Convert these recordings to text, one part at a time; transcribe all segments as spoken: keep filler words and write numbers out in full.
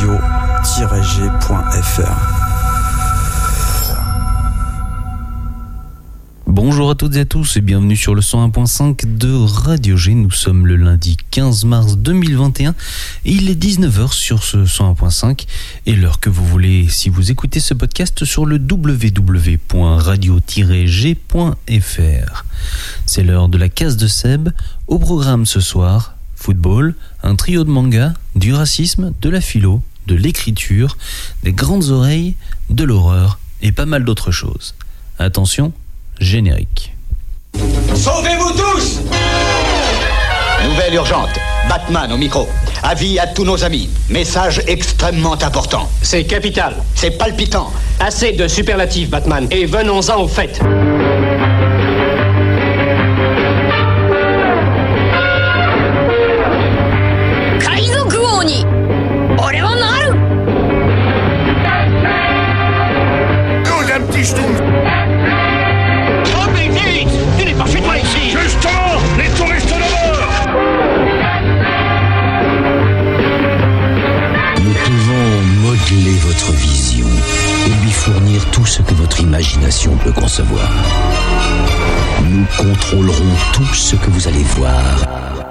radio tiret g point f r. Bonjour à toutes et à tous et bienvenue sur le cent un point cinq de Radio G. Nous sommes le lundi quinze mars deux mille vingt et un et il est dix-neuf heures sur ce cent un point cinq et l'heure que vous voulez si vous écoutez ce podcast sur le w w w point radio tiret g point f r. C'est l'heure de la case de Seb. Au programme ce soir, football, un trio de manga, du racisme, de la philo, de l'écriture, des grandes oreilles, de l'horreur et pas mal d'autres choses. Attention, générique. Sauvez-vous tous! Nouvelle urgente. Batman au micro. Avis à tous nos amis. Message extrêmement important. C'est capital. C'est palpitant. Assez de superlatifs, Batman. Et venons-en au fait. Nous, un petit ch'toum! Modeler votre vision et lui fournir tout ce que votre imagination peut concevoir. Nous contrôlerons tout ce que vous allez voir.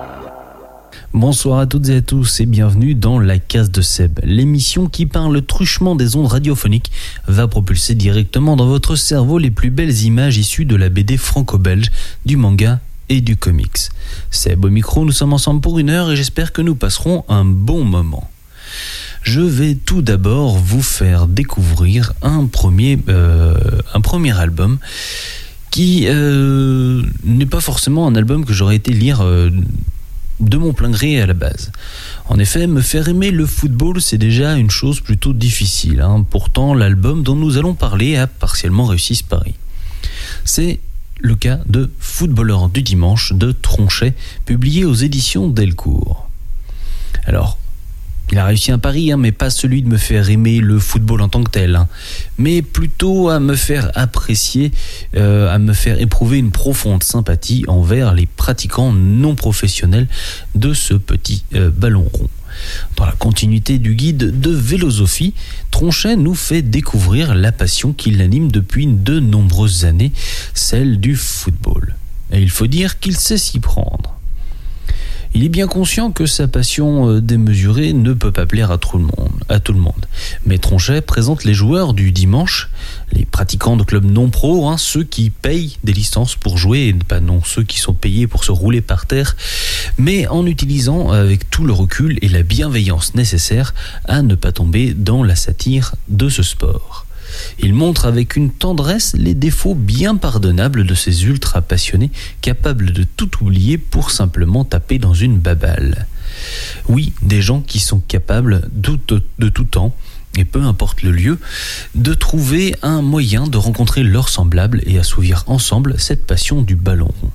Bonsoir à toutes et à tous et bienvenue dans la case de Seb, l'émission qui par le truchement des ondes radiophoniques va propulser directement dans votre cerveau les plus belles images issues de la B D franco-belge, du manga et du comics. Seb au micro, nous sommes ensemble pour une heure et j'espère que nous passerons un bon moment. Je vais tout d'abord vous faire découvrir un premier, euh, un premier album qui euh, n'est pas forcément un album que j'aurais été lire euh, de mon plein gré à la base. En effet, me faire aimer le football, c'est déjà une chose plutôt difficile, hein. Pourtant, l'album dont nous allons parler a partiellement réussi ce pari. C'est le cas de Footballeur du dimanche de Tronchet, publié aux éditions Delcourt. Alors, il a réussi un pari, hein, mais pas celui de me faire aimer le football en tant que tel, hein, mais plutôt à me faire apprécier, euh, à me faire éprouver une profonde sympathie envers les pratiquants non professionnels de ce petit euh, ballon rond. Dans la continuité du guide de Vélosophie, Tronchet nous fait découvrir la passion qui l'anime depuis de nombreuses années, celle du football. Et il faut dire qu'il sait s'y prendre. Il est bien conscient que sa passion démesurée ne peut pas plaire à tout le monde. À tout le monde. Mais Tronchet présente les joueurs du dimanche, les pratiquants de clubs non pro, hein, ceux qui payent des licences pour jouer, et pas non ceux qui sont payés pour se rouler par terre, mais en utilisant avec tout le recul et la bienveillance nécessaires à ne pas tomber dans la satire de ce sport. Il montre avec une tendresse les défauts bien pardonnables de ces ultra passionnés capables de tout oublier pour simplement taper dans une baballe. Oui, des gens qui sont capables de, de, de tout temps, et peu importe le lieu, de trouver un moyen de rencontrer leurs semblables et assouvir ensemble cette passion du ballon rond.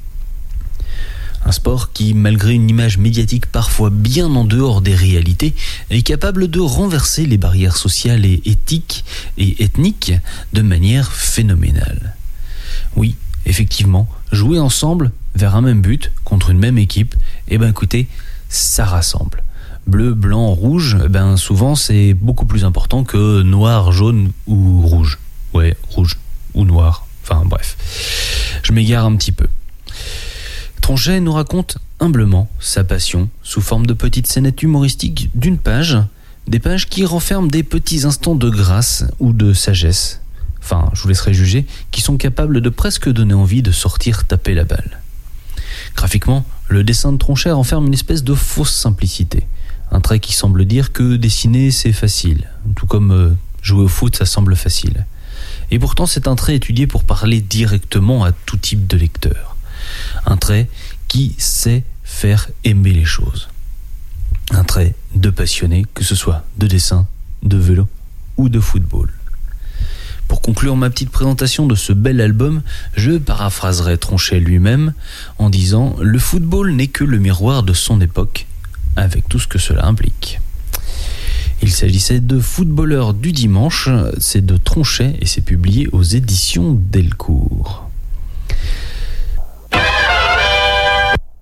Un sport qui, malgré une image médiatique parfois bien en dehors des réalités, est capable de renverser les barrières sociales et éthiques et ethniques de manière phénoménale. Oui, effectivement, jouer ensemble vers un même but, contre une même équipe, eh ben écoutez, ça rassemble. Bleu, blanc, rouge, eh ben souvent c'est beaucoup plus important que noir, jaune ou rouge. Ouais, rouge ou noir, enfin bref. Je m'égare un petit peu. Tronchet nous raconte humblement sa passion sous forme de petites scénettes humoristiques d'une page, des pages qui renferment des petits instants de grâce ou de sagesse, enfin je vous laisserai juger, qui sont capables de presque donner envie de sortir taper la balle. Graphiquement, le dessin de Tronchet renferme une espèce de fausse simplicité, un trait qui semble dire que dessiner c'est facile, tout comme euh, jouer au foot ça semble facile. Et pourtant c'est un trait étudié pour parler directement à tout type de lecteur. Un trait qui sait faire aimer les choses. Un trait de passionné, que ce soit de dessin, de vélo ou de football. Pour conclure ma petite présentation de ce bel album, je paraphraserai Tronchet lui-même en disant « Le football n'est que le miroir de son époque, avec tout ce que cela implique ». Il s'agissait de Footballeur du dimanche, c'est de Tronchet et c'est publié aux éditions Delcourt. Alors je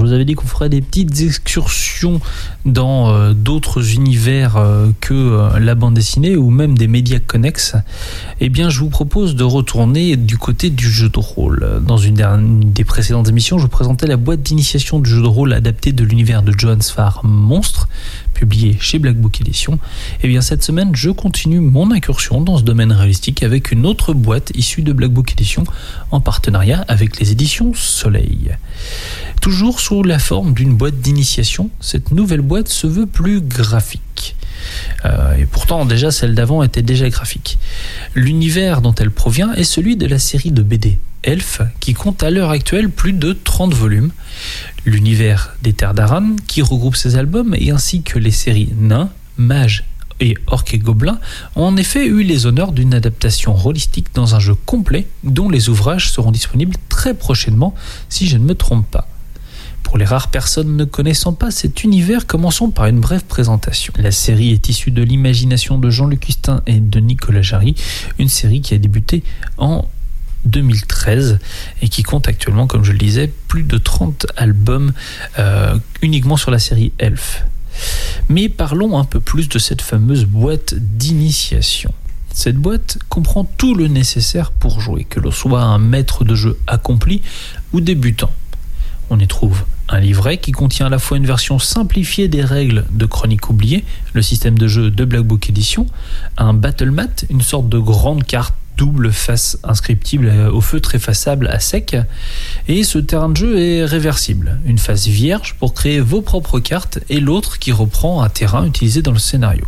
je vous avais dit qu'on ferait des petites excursions dans euh, d'autres univers euh, que euh, la bande dessinée ou même des médias connexes. Eh bien, je vous propose de retourner du côté du jeu de rôle. Dans une, dernière, une des précédentes émissions, je vous présentais la boîte d'initiation du jeu de rôle adapté de l'univers de Johann Sfar Monstre, publié chez Black Book Edition. Eh bien, cette semaine, je continue mon incursion dans ce domaine réalistique avec une autre boîte issue de Black Book Edition en partenariat avec les éditions Soleil. Toujours sous la forme d'une boîte d'initiation, cette nouvelle boîte se veut plus graphique. Euh, et pourtant, déjà, celle d'avant était déjà graphique. L'univers dont elle provient est celui de la série de B D Elf, qui compte à l'heure actuelle plus de trente volumes. L'univers des Terres d'Aran, qui regroupe ses albums, et ainsi que les séries Nains, Mages et Orques et Gobelins, ont en effet eu les honneurs d'une adaptation holistique dans un jeu complet, dont les ouvrages seront disponibles très prochainement, si je ne me trompe pas. Pour les rares personnes ne connaissant pas cet univers, commençons par une brève présentation. La série est issue de l'imagination de Jean-Luc Hustin et de Nicolas Jarry, une série qui a débuté en deux mille treize et qui compte actuellement, comme je le disais, plus de trente albums euh, uniquement sur la série Elf. Mais parlons un peu plus de cette fameuse boîte d'initiation. Cette boîte comprend tout le nécessaire pour jouer, que l'on soit un maître de jeu accompli ou débutant. On y trouve un livret qui contient à la fois une version simplifiée des règles de Chronique oubliée, le système de jeu de Black Book Edition, un battle mat, une sorte de grande carte double face inscriptible au feutre effaçable à sec, et ce terrain de jeu est réversible, une face vierge pour créer vos propres cartes et l'autre qui reprend un terrain utilisé dans le scénario.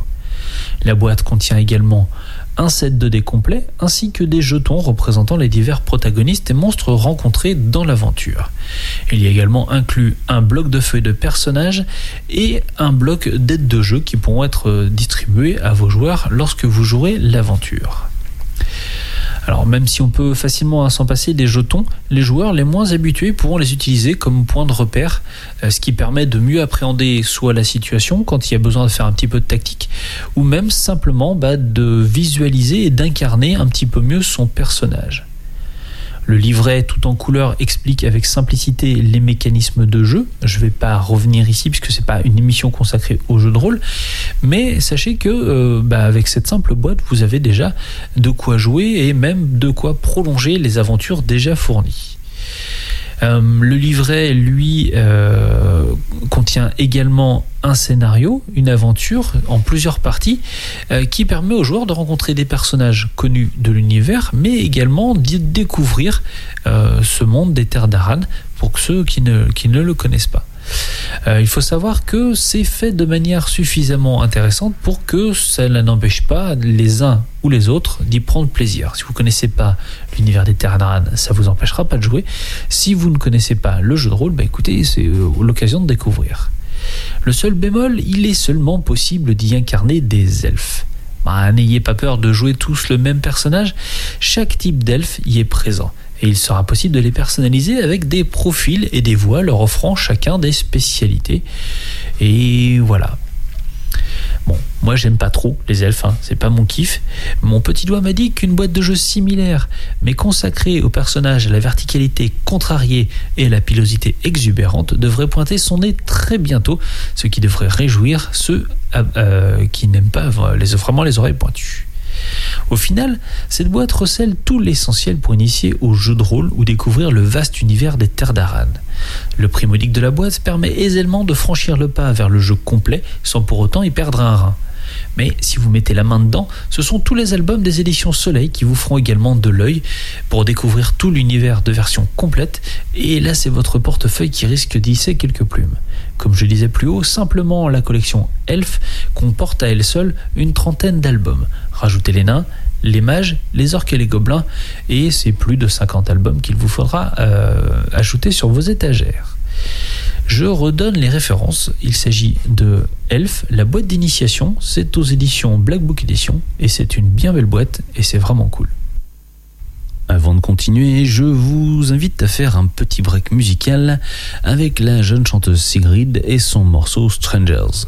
La boîte contient également un set de dés complet ainsi que des jetons représentant les divers protagonistes et monstres rencontrés dans l'aventure. Il y a également inclus un bloc de feuilles de personnages et un bloc d'aides de jeu qui pourront être distribués à vos joueurs lorsque vous jouerez l'aventure. Alors même si on peut facilement s'en passer des jetons, les joueurs les moins habitués pourront les utiliser comme point de repère, ce qui permet de mieux appréhender soit la situation quand il y a besoin de faire un petit peu de tactique, ou même simplement bah, de visualiser et d'incarner un petit peu mieux son personnage. Le livret tout en couleur explique avec simplicité les mécanismes de jeu. Je ne vais pas revenir ici puisque ce n'est pas une émission consacrée au jeu de rôle, mais sachez que euh, bah, avec cette simple boîte, vous avez déjà de quoi jouer et même de quoi prolonger les aventures déjà fournies. Euh, le livret, lui, euh, contient également un scénario, une aventure en plusieurs parties euh, qui permet aux joueurs de rencontrer des personnages connus de l'univers, mais également de découvrir euh, ce monde des Terres d'Aran pour ceux qui ne, qui ne le connaissent pas. Euh, il faut savoir que c'est fait de manière suffisamment intéressante pour que cela n'empêche pas les uns ou les autres d'y prendre plaisir. Si vous ne connaissez pas l'univers des Terres d'Aran, ça ne vous empêchera pas de jouer. Si vous ne connaissez pas le jeu de rôle, bah écoutez, c'est euh, l'occasion de découvrir. Le seul bémol, il est seulement possible d'y incarner des elfes. Bah, n'ayez pas peur de jouer tous le même personnage, chaque type d'elfe y est présent. Et il sera possible de les personnaliser avec des profils et des voix leur offrant chacun des spécialités. Et voilà. Bon, moi j'aime pas trop les elfes, hein, c'est pas mon kiff. Mon petit doigt m'a dit qu'une boîte de jeu similaire, mais consacrée aux personnages à la verticalité contrariée et à la pilosité exubérante, devrait pointer son nez très bientôt, ce qui devrait réjouir ceux euh, qui n'aiment pas les, vraiment les oreilles pointues. Au final, cette boîte recèle tout l'essentiel pour initier au jeu de rôle ou découvrir le vaste univers des Terres d'Aran. Le prix modique de la boîte permet aisément de franchir le pas vers le jeu complet sans pour autant y perdre un rein. Mais si vous mettez la main dedans, ce sont tous les albums des éditions Soleil qui vous feront également de l'œil pour découvrir tout l'univers de version complète, et là c'est votre portefeuille qui risque d'y hisser quelques plumes. Comme je disais plus haut, simplement la collection Elf comporte à elle seule une trentaine d'albums. Rajoutez les nains, les mages, les orques et les gobelins, et c'est plus de cinquante albums qu'il vous faudra euh, ajouter sur vos étagères. Je redonne les références. Il s'agit de Elf, la boîte d'initiation. C'est aux éditions Black Book Edition et c'est une bien belle boîte et c'est vraiment cool. Avant de continuer, je vous invite à faire un petit break musical avec la jeune chanteuse Sigrid et son morceau Strangers.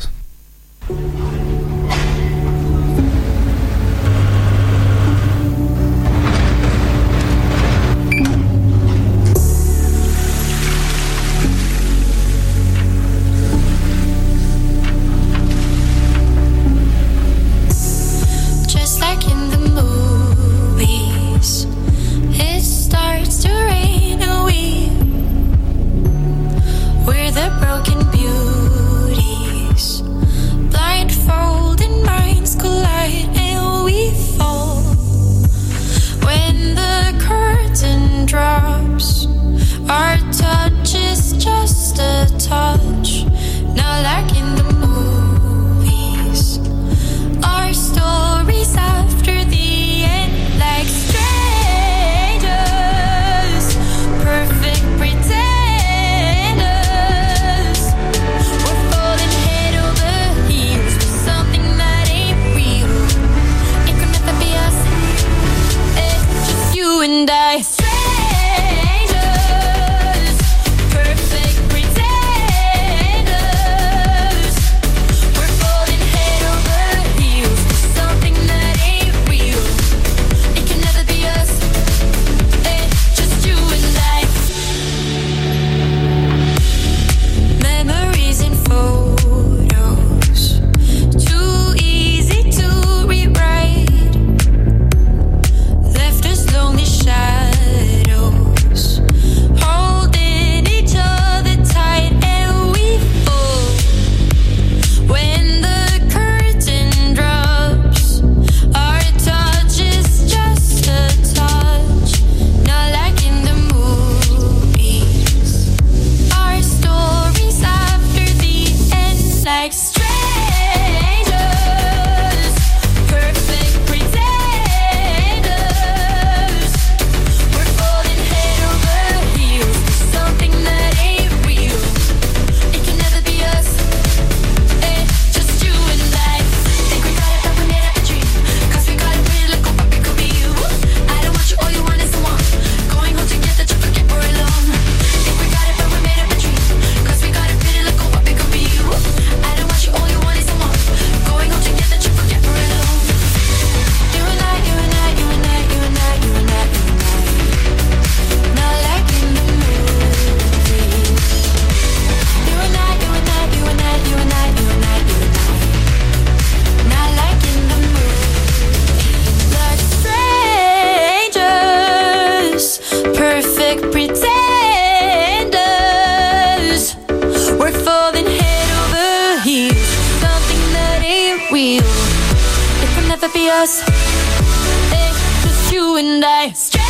us. Hey, just you and I.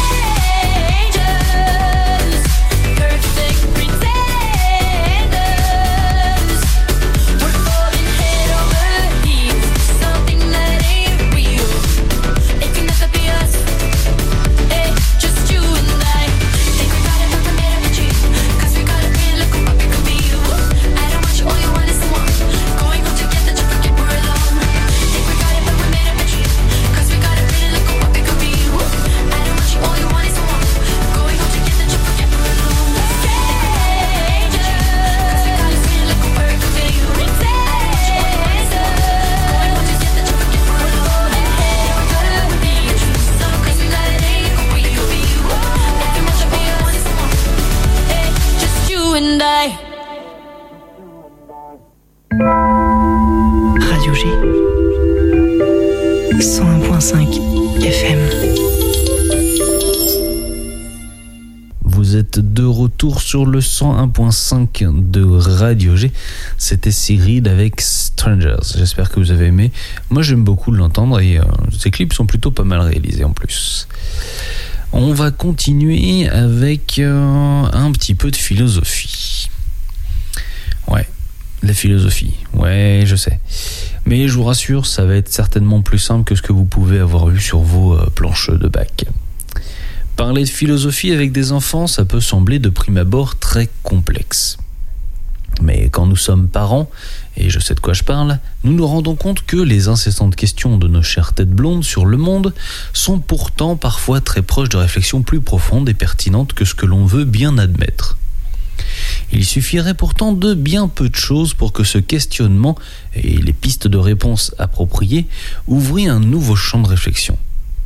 Strangers, perfect pretenders. We're falling head over heels for something that ain't real. It can never be us. Hey, just you and I. Think we got it, but we're made of a dream. Cause we got it, really look what we could be. I don't want you, all you want is someone. Going home together to forget we're alone. Think we got it, but we're made of a dream. Cause we got it, really look what we could be. I don't want you, all you want is someone. Going home together to forget we're alone. Strangers, cause we got it, really look what we could be. I don't want you, all you want is someone. Going home together to forget we're alone. Hey, we gotta be a true song. Cause we got it, ain't who we could be. If you want you, all you want is someone. Hey, just you and I. Radio G cent un point cinq F M. Vous êtes de retour sur le cent un point cinq de Radio G. C'était Sigrid avec Strangers. J'espère que vous avez aimé. Moi, j'aime beaucoup l'entendre et euh, ces clips sont plutôt pas mal réalisés en plus. On va continuer avec euh, un petit peu de philosophie. Ouais, la philosophie. Ouais, je sais. Mais je vous rassure, ça va être certainement plus simple que ce que vous pouvez avoir vu sur vos euh, planches de bac. Parler de philosophie avec des enfants, ça peut sembler de prime abord très complexe. Mais quand nous sommes parents, et je sais de quoi je parle, nous nous rendons compte que les incessantes questions de nos chères têtes blondes sur le monde sont pourtant parfois très proches de réflexions plus profondes et pertinentes que ce que l'on veut bien admettre. Il suffirait pourtant de bien peu de choses pour que ce questionnement et les pistes de réponse appropriées ouvrent un nouveau champ de réflexion.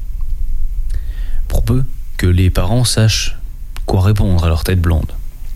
Pour peu que les parents sachent quoi répondre à leur tête blonde.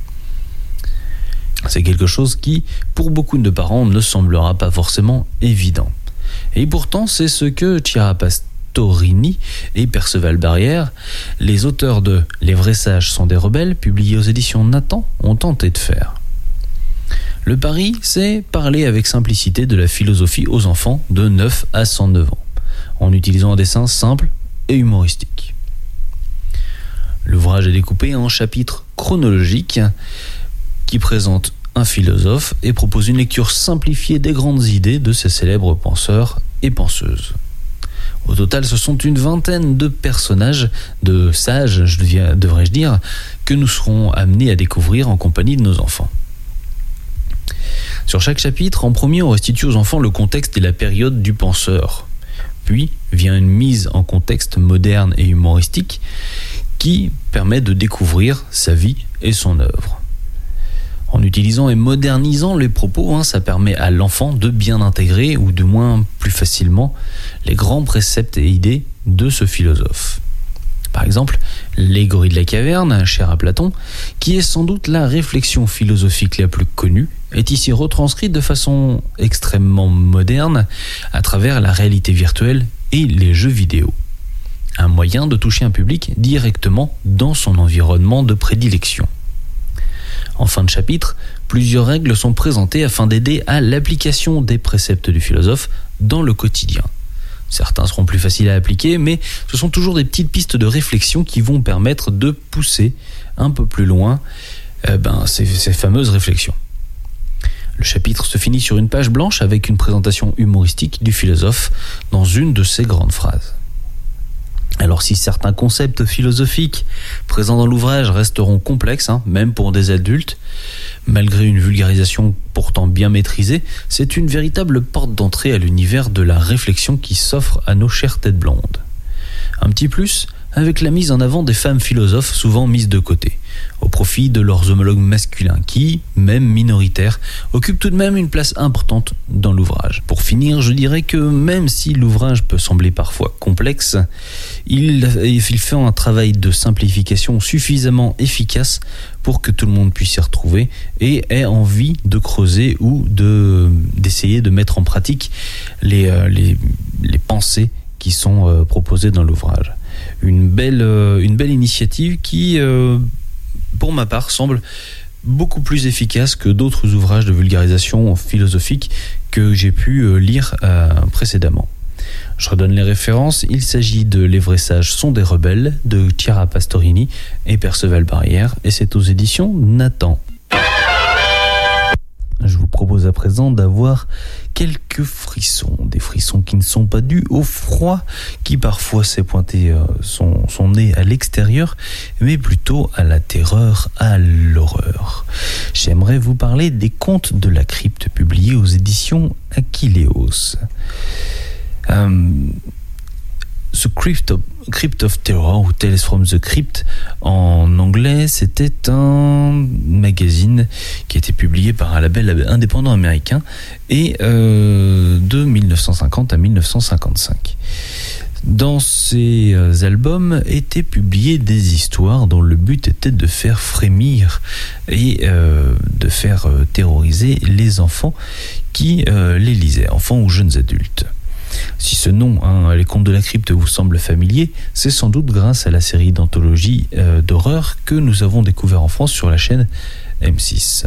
C'est quelque chose qui, pour beaucoup de parents, ne semblera pas forcément évident. Et pourtant, c'est ce que Chiara Pastorini et Perceval Barrière, les auteurs de « Les vrais sages sont des rebelles », publiés aux éditions Nathan, ont tenté de faire. Le pari, c'est parler avec simplicité de la philosophie aux enfants de neuf à cent neuf ans, en utilisant un dessin simple et humoristique. L'ouvrage est découpé en chapitres chronologiques qui présentent un philosophe et propose une lecture simplifiée des grandes idées de ces célèbres penseurs et penseuses. Au total, ce sont une vingtaine de personnages, de sages, je deviens, devrais-je dire, que nous serons amenés à découvrir en compagnie de nos enfants. Sur chaque chapitre, en premier, on restitue aux enfants le contexte et la période du penseur. Puis vient une mise en contexte moderne et humoristique qui permet de découvrir sa vie et son œuvre. En utilisant et modernisant les propos, hein, ça permet à l'enfant de bien intégrer, ou du moins plus facilement, les grands préceptes et idées de ce philosophe. Par exemple, l'Allégorie de la caverne, chère à Platon, qui est sans doute la réflexion philosophique la plus connue, est ici retranscrite de façon extrêmement moderne à travers la réalité virtuelle et les jeux vidéo. Un moyen de toucher un public directement dans son environnement de prédilection. En fin de chapitre, plusieurs règles sont présentées afin d'aider à l'application des préceptes du philosophe dans le quotidien. Certains seront plus faciles à appliquer, mais ce sont toujours des petites pistes de réflexion qui vont permettre de pousser un peu plus loin euh, ben, ces, ces fameuses réflexions. Le chapitre se finit sur une page blanche avec une présentation humoristique du philosophe dans une de ses grandes phrases. Alors si certains concepts philosophiques présents dans l'ouvrage resteront complexes, hein, même pour des adultes, malgré une vulgarisation pourtant bien maîtrisée, c'est une véritable porte d'entrée à l'univers de la réflexion qui s'offre à nos chères têtes blondes. Un petit plus avec la mise en avant des femmes philosophes souvent mises de côté, au profit de leurs homologues masculins qui, même minoritaires, occupent tout de même une place importante dans l'ouvrage. Pour finir, je dirais que même si l'ouvrage peut sembler parfois complexe, il, il fait un travail de simplification suffisamment efficace pour que tout le monde puisse s'y retrouver et ait envie de creuser ou de, d'essayer de mettre en pratique les, les, les pensées qui sont euh, proposées dans l'ouvrage. Une belle, euh, une belle initiative qui, euh, pour ma part, semble beaucoup plus efficace que d'autres ouvrages de vulgarisation philosophique que j'ai pu euh, lire euh, précédemment. Je redonne les références. Il s'agit de Les vrais sages sont des rebelles de Chiara Pastorini et Perceval Barrière, et c'est aux éditions Nathan. Je vous propose à présent d'avoir quelques frissons, des frissons qui ne sont pas dus au froid, qui parfois sait pointer euh, son, son nez à l'extérieur, mais plutôt à la terreur, à l'horreur. J'aimerais vous parler des Contes de la crypte publiés aux éditions Achilleos. Euh, The Crypt of, Crypt of Terror ou Tales from the Crypt en anglais, c'était un magazine qui a été publié par un label indépendant américain et euh, de dix-neuf cent cinquante à dix-neuf cent cinquante-cinq. Dans ces albums étaient publiées des histoires dont le but était de faire frémir et euh, de faire euh, terroriser les enfants qui euh, les lisaient, enfants ou jeunes adultes. Si ce nom, hein, Les Contes de la Crypte, vous semble familier, c'est sans doute grâce à la série d'anthologies euh, d'horreur que nous avons découvert en France sur la chaîne M six.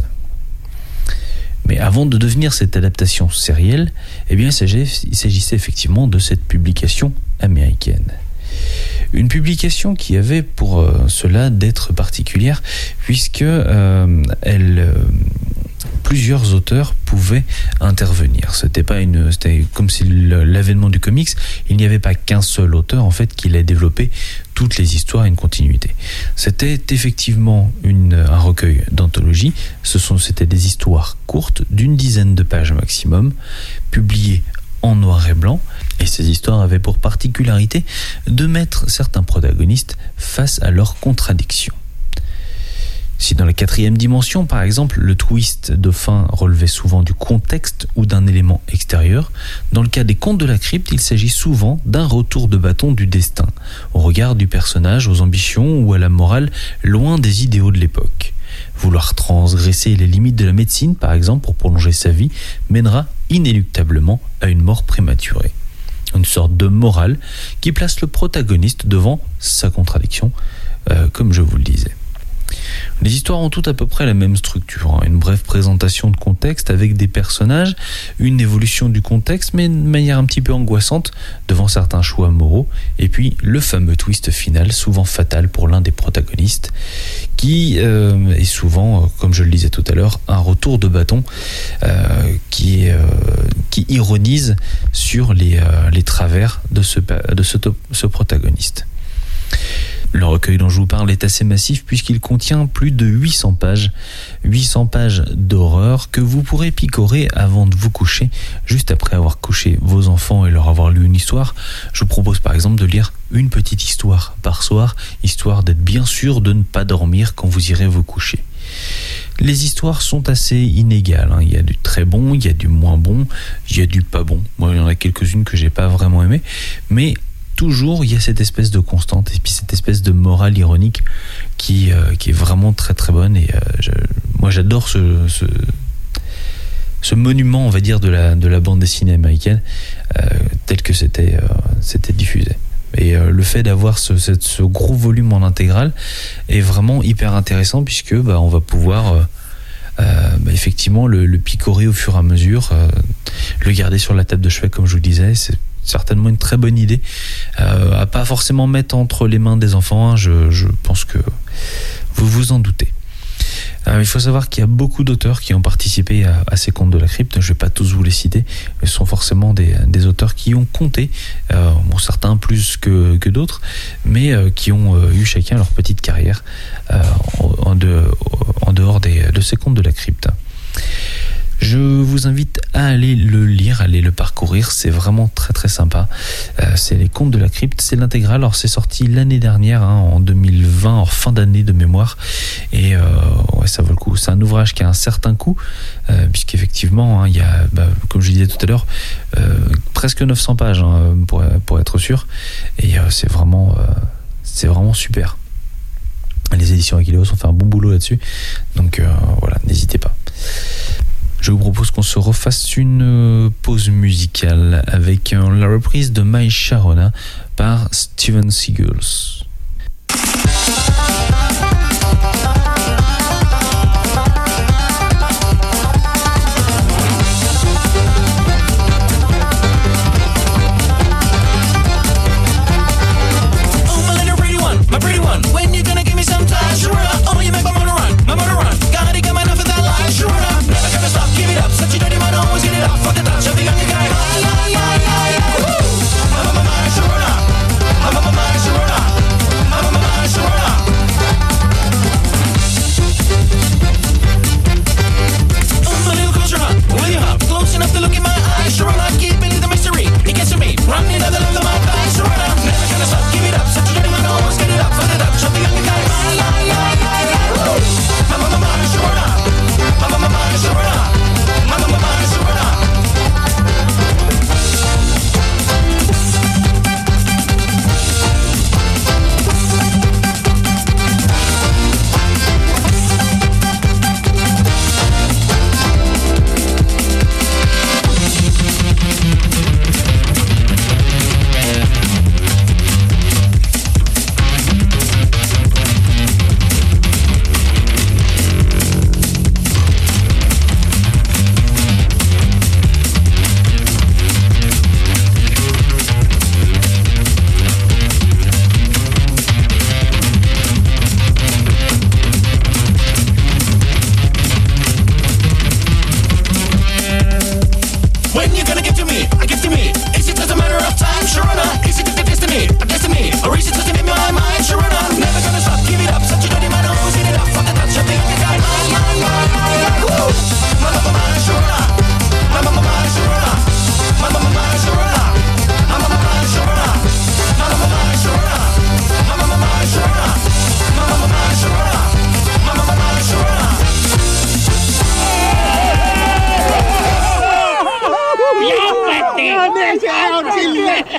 Mais avant de devenir cette adaptation sérielle, eh bien, il s'agissait effectivement de cette publication américaine. Une publication qui avait pour euh, cela d'être particulière, puisque euh, elle... Euh, plusieurs auteurs pouvaient intervenir. C'était pas une, c'était comme si l'avènement du comics, il n'y avait pas qu'un seul auteur en fait qui allait développer toutes les histoires et une continuité. C'était effectivement une, un recueil d'anthologie. Ce sont, c'était des histoires courtes d'une dizaine de pages maximum, publiées en noir et blanc, et ces histoires avaient pour particularité de mettre certains protagonistes face à leurs contradictions. Si dans la quatrième dimension, par exemple, le twist de fin relevait souvent du contexte ou d'un élément extérieur, dans le cas des Contes de la Crypte, il s'agit souvent d'un retour de bâton du destin, au regard du personnage, aux ambitions ou à la morale loin des idéaux de l'époque. Vouloir transgresser les limites de la médecine, par exemple, pour prolonger sa vie, mènera inéluctablement à une mort prématurée. Une sorte de morale qui place le protagoniste devant sa contradiction, euh, comme je vous le disais. Les histoires ont toutes à peu près la même structure, hein. Une brève présentation de contexte avec des personnages, une évolution du contexte, mais de manière un petit peu angoissante devant certains choix moraux, et puis le fameux twist final, souvent fatal pour l'un des protagonistes, qui euh, est souvent, euh, comme je le disais tout à l'heure, un retour de bâton euh, qui, euh, qui ironise sur les, euh, les travers de ce, de ce, ce protagoniste. Le recueil dont je vous parle est assez massif puisqu'il contient plus de huit cents pages, huit cents pages d'horreur que vous pourrez picorer avant de vous coucher, juste après avoir couché vos enfants et leur avoir lu une histoire. Je vous propose par exemple de lire une petite histoire par soir, histoire d'être bien sûr de ne pas dormir quand vous irez vous coucher. Les histoires sont assez inégales, hein. Il y a du très bon, il y a du moins bon, il y a du pas bon. Moi, il y en a quelques-unes que j'ai pas vraiment aimées, mais toujours il y a cette espèce de constante et puis cette espèce de morale ironique qui, euh, qui est vraiment très très bonne, et euh, je, moi j'adore ce, ce, ce monument, on va dire, de la, de la bande dessinée américaine euh, tel que c'était, euh, c'était diffusé. Et euh, le fait d'avoir ce, ce, ce gros volume en intégrale est vraiment hyper intéressant puisque bah, on va pouvoir euh, euh, bah, effectivement le, le picorer au fur et à mesure, euh, le garder sur la table de chevet comme je vous le disais. C'est certainement une très bonne idée, euh, à pas forcément mettre entre les mains des enfants, hein, je, je pense que vous vous en doutez. Euh, il faut savoir qu'il y a beaucoup d'auteurs qui ont participé à, à ces Contes de la Crypte. Je ne vais pas tous vous les citer, ce sont forcément des, des auteurs qui ont compté, euh, bon, certains plus que, que d'autres, mais euh, qui ont euh, eu chacun leur petite carrière euh, en, en, de, en dehors des, de ces Contes de la Crypte. Je vous invite à aller le lire, à aller le parcourir, c'est vraiment très très sympa. Euh, c'est les Contes de la Crypte, c'est l'intégrale. Alors c'est sorti l'année dernière, hein, en deux mille vingt, en fin d'année de mémoire, et euh, ouais, ça vaut le coup. C'est un ouvrage qui a un certain coût, euh, puisqu'effectivement, hein, il y a, bah, comme je disais tout à l'heure, euh, presque neuf cents pages, hein, pour, pour être sûr, et euh, c'est vraiment, euh, c'est vraiment super. Les éditions Achilleos ont fait un bon boulot là-dessus, donc euh, voilà, n'hésitez pas. Je vous propose qu'on se refasse une pause musicale avec la reprise de My Sharona par Steven Seagal. We'll be right back.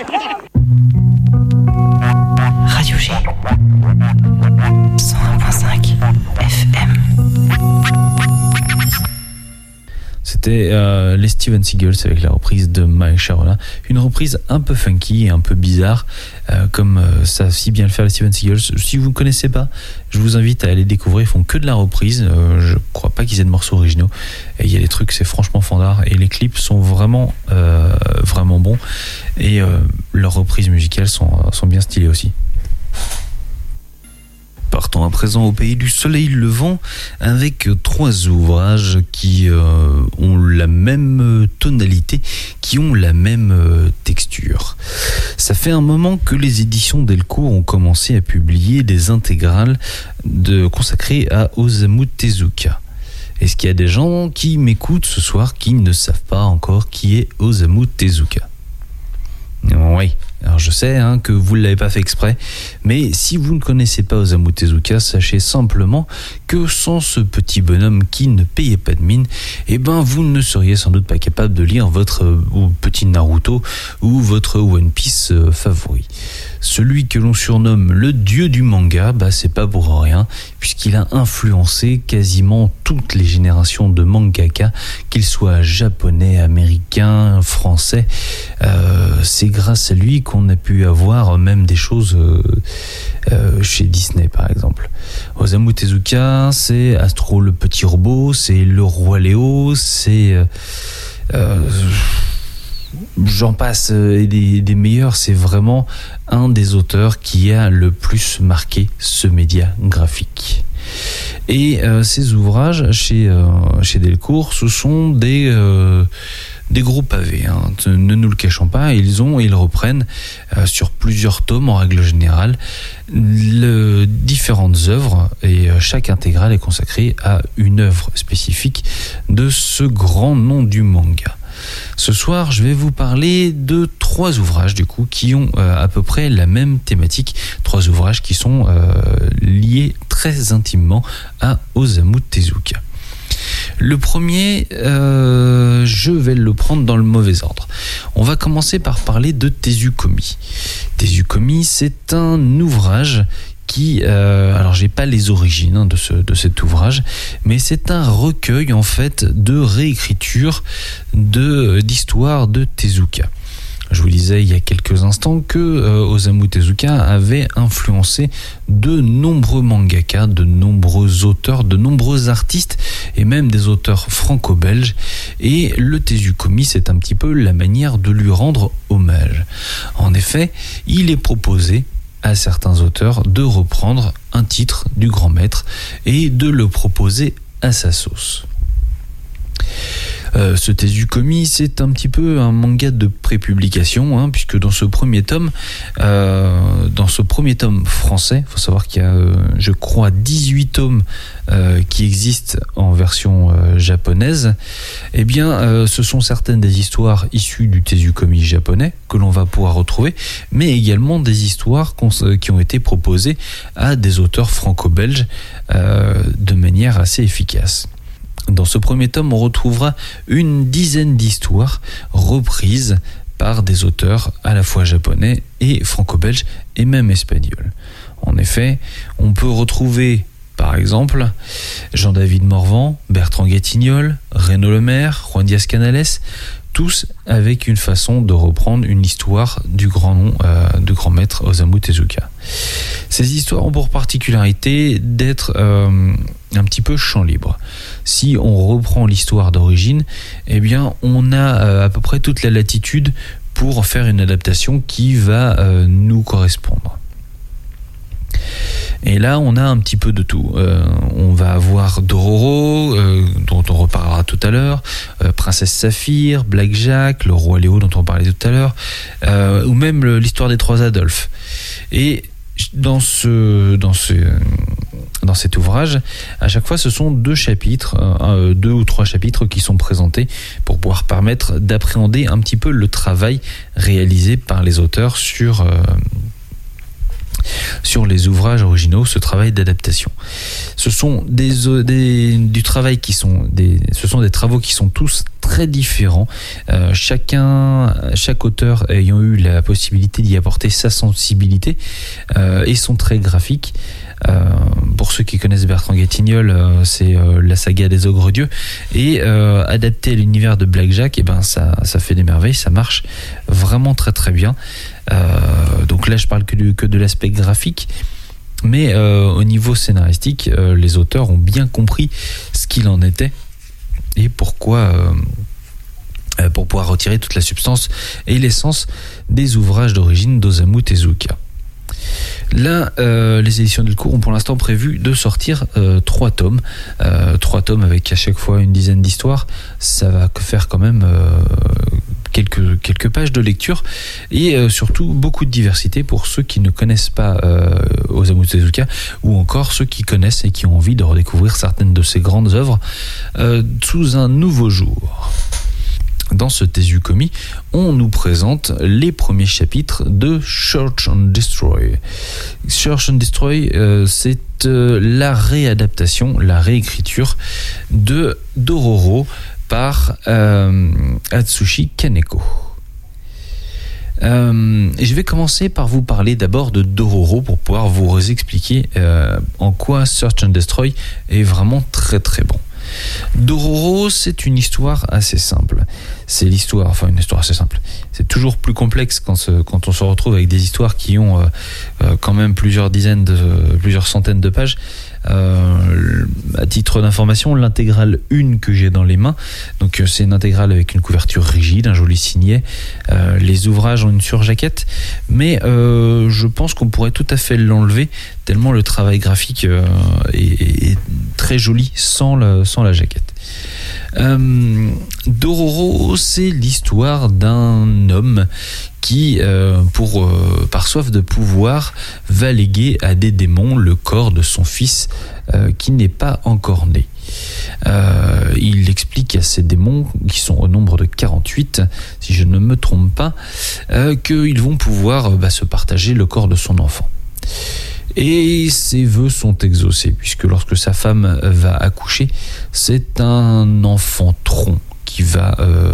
Radio G. cent un virgule cinq F M. C'était euh, les Steven Seagulls avec la reprise de My Sharona, une reprise un peu funky et un peu bizarre, euh, comme euh, savent si bien le faire les Steven Seagulls. Si vous ne connaissez pas, je vous invite à aller découvrir. Ils font que de la reprise. Euh, je crois pas qu'ils aient de morceaux originaux. Et il y a des trucs, c'est franchement fandard. Et les clips sont vraiment, euh, vraiment bons. Et euh, leurs reprises musicales sont, sont bien stylées aussi. Partons à présent au pays du soleil levant avec trois ouvrages qui euh, ont la même tonalité, qui ont la même euh, texture. Ça fait un moment que les éditions Delcourt ont commencé à publier des intégrales de, consacrées à Osamu Tezuka. Est-ce qu'il y a des gens qui m'écoutent ce soir qui ne savent pas encore qui est Osamu Tezuka ? Oui. Alors je sais hein, que vous ne l'avez pas fait exprès, mais si vous ne connaissez pas Osamu Tezuka, sachez simplement que sans ce petit bonhomme qui ne payait pas de mine, eh ben vous ne seriez sans doute pas capable de lire votre euh, petit Naruto ou votre One Piece euh, favori. Celui que l'on surnomme le dieu du manga, bah c'est pas pour rien, puisqu'il a influencé quasiment toutes les générations de mangaka, qu'ils soient japonais, américains, français. Euh, c'est grâce à lui qu'on a pu avoir même des choses euh, euh, chez Disney par exemple. Osamu Tezuka, c'est Astro le petit robot, c'est le roi Léo, c'est euh, euh, j'en passe et des, des meilleurs. C'est vraiment un des auteurs qui a le plus marqué ce média graphique. Et euh, ces ouvrages chez, euh, chez Delcourt, ce sont des euh, des gros pavés, hein. Ne nous le cachons pas, ils ont, ils reprennent euh, sur plusieurs tomes en règle générale le, différentes œuvres, et euh, chaque intégrale est consacrée à une œuvre spécifique de ce grand nom du manga. Ce soir, je vais vous parler de trois ouvrages du coup qui ont euh, à peu près la même thématique, trois ouvrages qui sont euh, liés très intimement à Osamu Tezuka. Le premier, euh, je vais le prendre dans le mauvais ordre. On va commencer par parler de Tezukomi. Tezukomi, c'est un ouvrage qui, euh, alors j'ai pas les origines hein, de, ce, de cet ouvrage, mais c'est un recueil en fait de réécriture de, d'histoire de Tezuka. Je vous disais il y a quelques instants que euh, Osamu Tezuka avait influencé de nombreux mangaka, de nombreux auteurs, de nombreux artistes et même des auteurs franco-belges. Et le Tezukomi, c'est un petit peu la manière de lui rendre hommage. En effet, il est proposé à certains auteurs de reprendre un titre du grand maître et de le proposer à sa sauce. Euh, ce Tezukomi, c'est un petit peu un manga de prépublication, hein, puisque dans ce premier tome, euh, dans ce premier tome français, il faut savoir qu'il y a, euh, je crois, dix-huit tomes euh, qui existent en version euh, japonaise. Eh bien, euh, ce sont certaines des histoires issues du Tezukomi japonais que l'on va pouvoir retrouver, mais également des histoires qui ont été proposées à des auteurs franco-belges euh, de manière assez efficace. Dans ce premier tome, on retrouvera une dizaine d'histoires reprises par des auteurs à la fois japonais et franco-belges et même espagnols. En effet, on peut retrouver par exemple Jean-David Morvan, Bertrand Gatignolles, Renaud Lemaire, Juan Diaz-Canales, tous avec une façon de reprendre une histoire du grand nom, euh, du grand maître Osamu Tezuka. Ces histoires ont pour particularité d'être euh, un petit peu champ libre. Si on reprend l'histoire d'origine, eh bien, on a euh, à peu près toute la latitude pour faire une adaptation qui va euh, nous correspondre. Et là, on a un petit peu de tout. Euh, on va avoir Dororo, euh, dont on reparlera tout à l'heure, euh, Princesse Saphir, Blackjack, le roi Léo dont on parlait tout à l'heure, euh, ou même le, l'histoire des trois Adolphes. Et dans ce, dans ce, dans cet ouvrage, à chaque fois, ce sont deux chapitres, euh, deux ou trois chapitres qui sont présentés pour pouvoir permettre d'appréhender un petit peu le travail réalisé par les auteurs sur euh, sur les ouvrages originaux, ce travail d'adaptation. Ce sont des, des, du travail qui sont des, ce sont des travaux qui sont tous très différents, euh, chacun, chaque auteur ayant eu la possibilité d'y apporter sa sensibilité euh, et son trait graphique. Euh, pour ceux qui connaissent Bertrand Gatignolles, euh, c'est euh, la saga des Ogres Dieux, et euh, adapté à l'univers de Blackjack, et ben ça, ça fait des merveilles, ça marche vraiment très très bien. Euh, donc là, je parle que, du, que de l'aspect graphique. Mais euh, au niveau scénaristique, euh, les auteurs ont bien compris ce qu'il en était et pourquoi, euh, pour pouvoir retirer toute la substance et l'essence des ouvrages d'origine d'Osamu Tezuka. Là, euh, les éditions Delcourt ont pour l'instant prévu de sortir euh, trois tomes, euh, trois tomes avec à chaque fois une dizaine d'histoires. Ça va faire quand même euh, quelques quelques pages de lecture et euh, surtout beaucoup de diversité pour ceux qui ne connaissent pas euh, Osamu Tezuka ou encore ceux qui connaissent et qui ont envie de redécouvrir certaines de ses grandes œuvres euh, sous un nouveau jour. Dans ce Tezukomi, on nous présente les premiers chapitres de Search and Destroy. Search and Destroy, euh, c'est euh, la réadaptation, la réécriture de Dororo par euh, Atsushi Kaneko. Euh, et je vais commencer par vous parler d'abord de Dororo pour pouvoir vous expliquer euh, en quoi Search and Destroy est vraiment très très bon. Dororo, c'est une histoire assez simple. C'est l'histoire, enfin une histoire assez simple. C'est toujours plus complexe quand, ce, quand on se retrouve avec des histoires qui ont euh, euh, quand même plusieurs dizaines, de, plusieurs centaines de pages. Euh, à titre d'information, l'intégrale un que j'ai dans les mains, donc c'est une intégrale avec une couverture rigide, un joli signet. Euh, les ouvrages ont une surjaquette, mais euh, je pense qu'on pourrait tout à fait l'enlever tellement le travail graphique euh, est, est très joli sans, le, sans la jaquette. Euh, Dororo, c'est l'histoire d'un homme qui, euh, pour, euh, par soif de pouvoir, va léguer à des démons le corps de son fils euh, qui n'est pas encore né. Euh, il explique à ces démons, qui sont au nombre de quarante-huit, si je ne me trompe pas, euh, qu'ils vont pouvoir bah, se partager le corps de son enfant. Et ses vœux sont exaucés, puisque lorsque sa femme va accoucher, c'est un enfant tronc qui va, euh,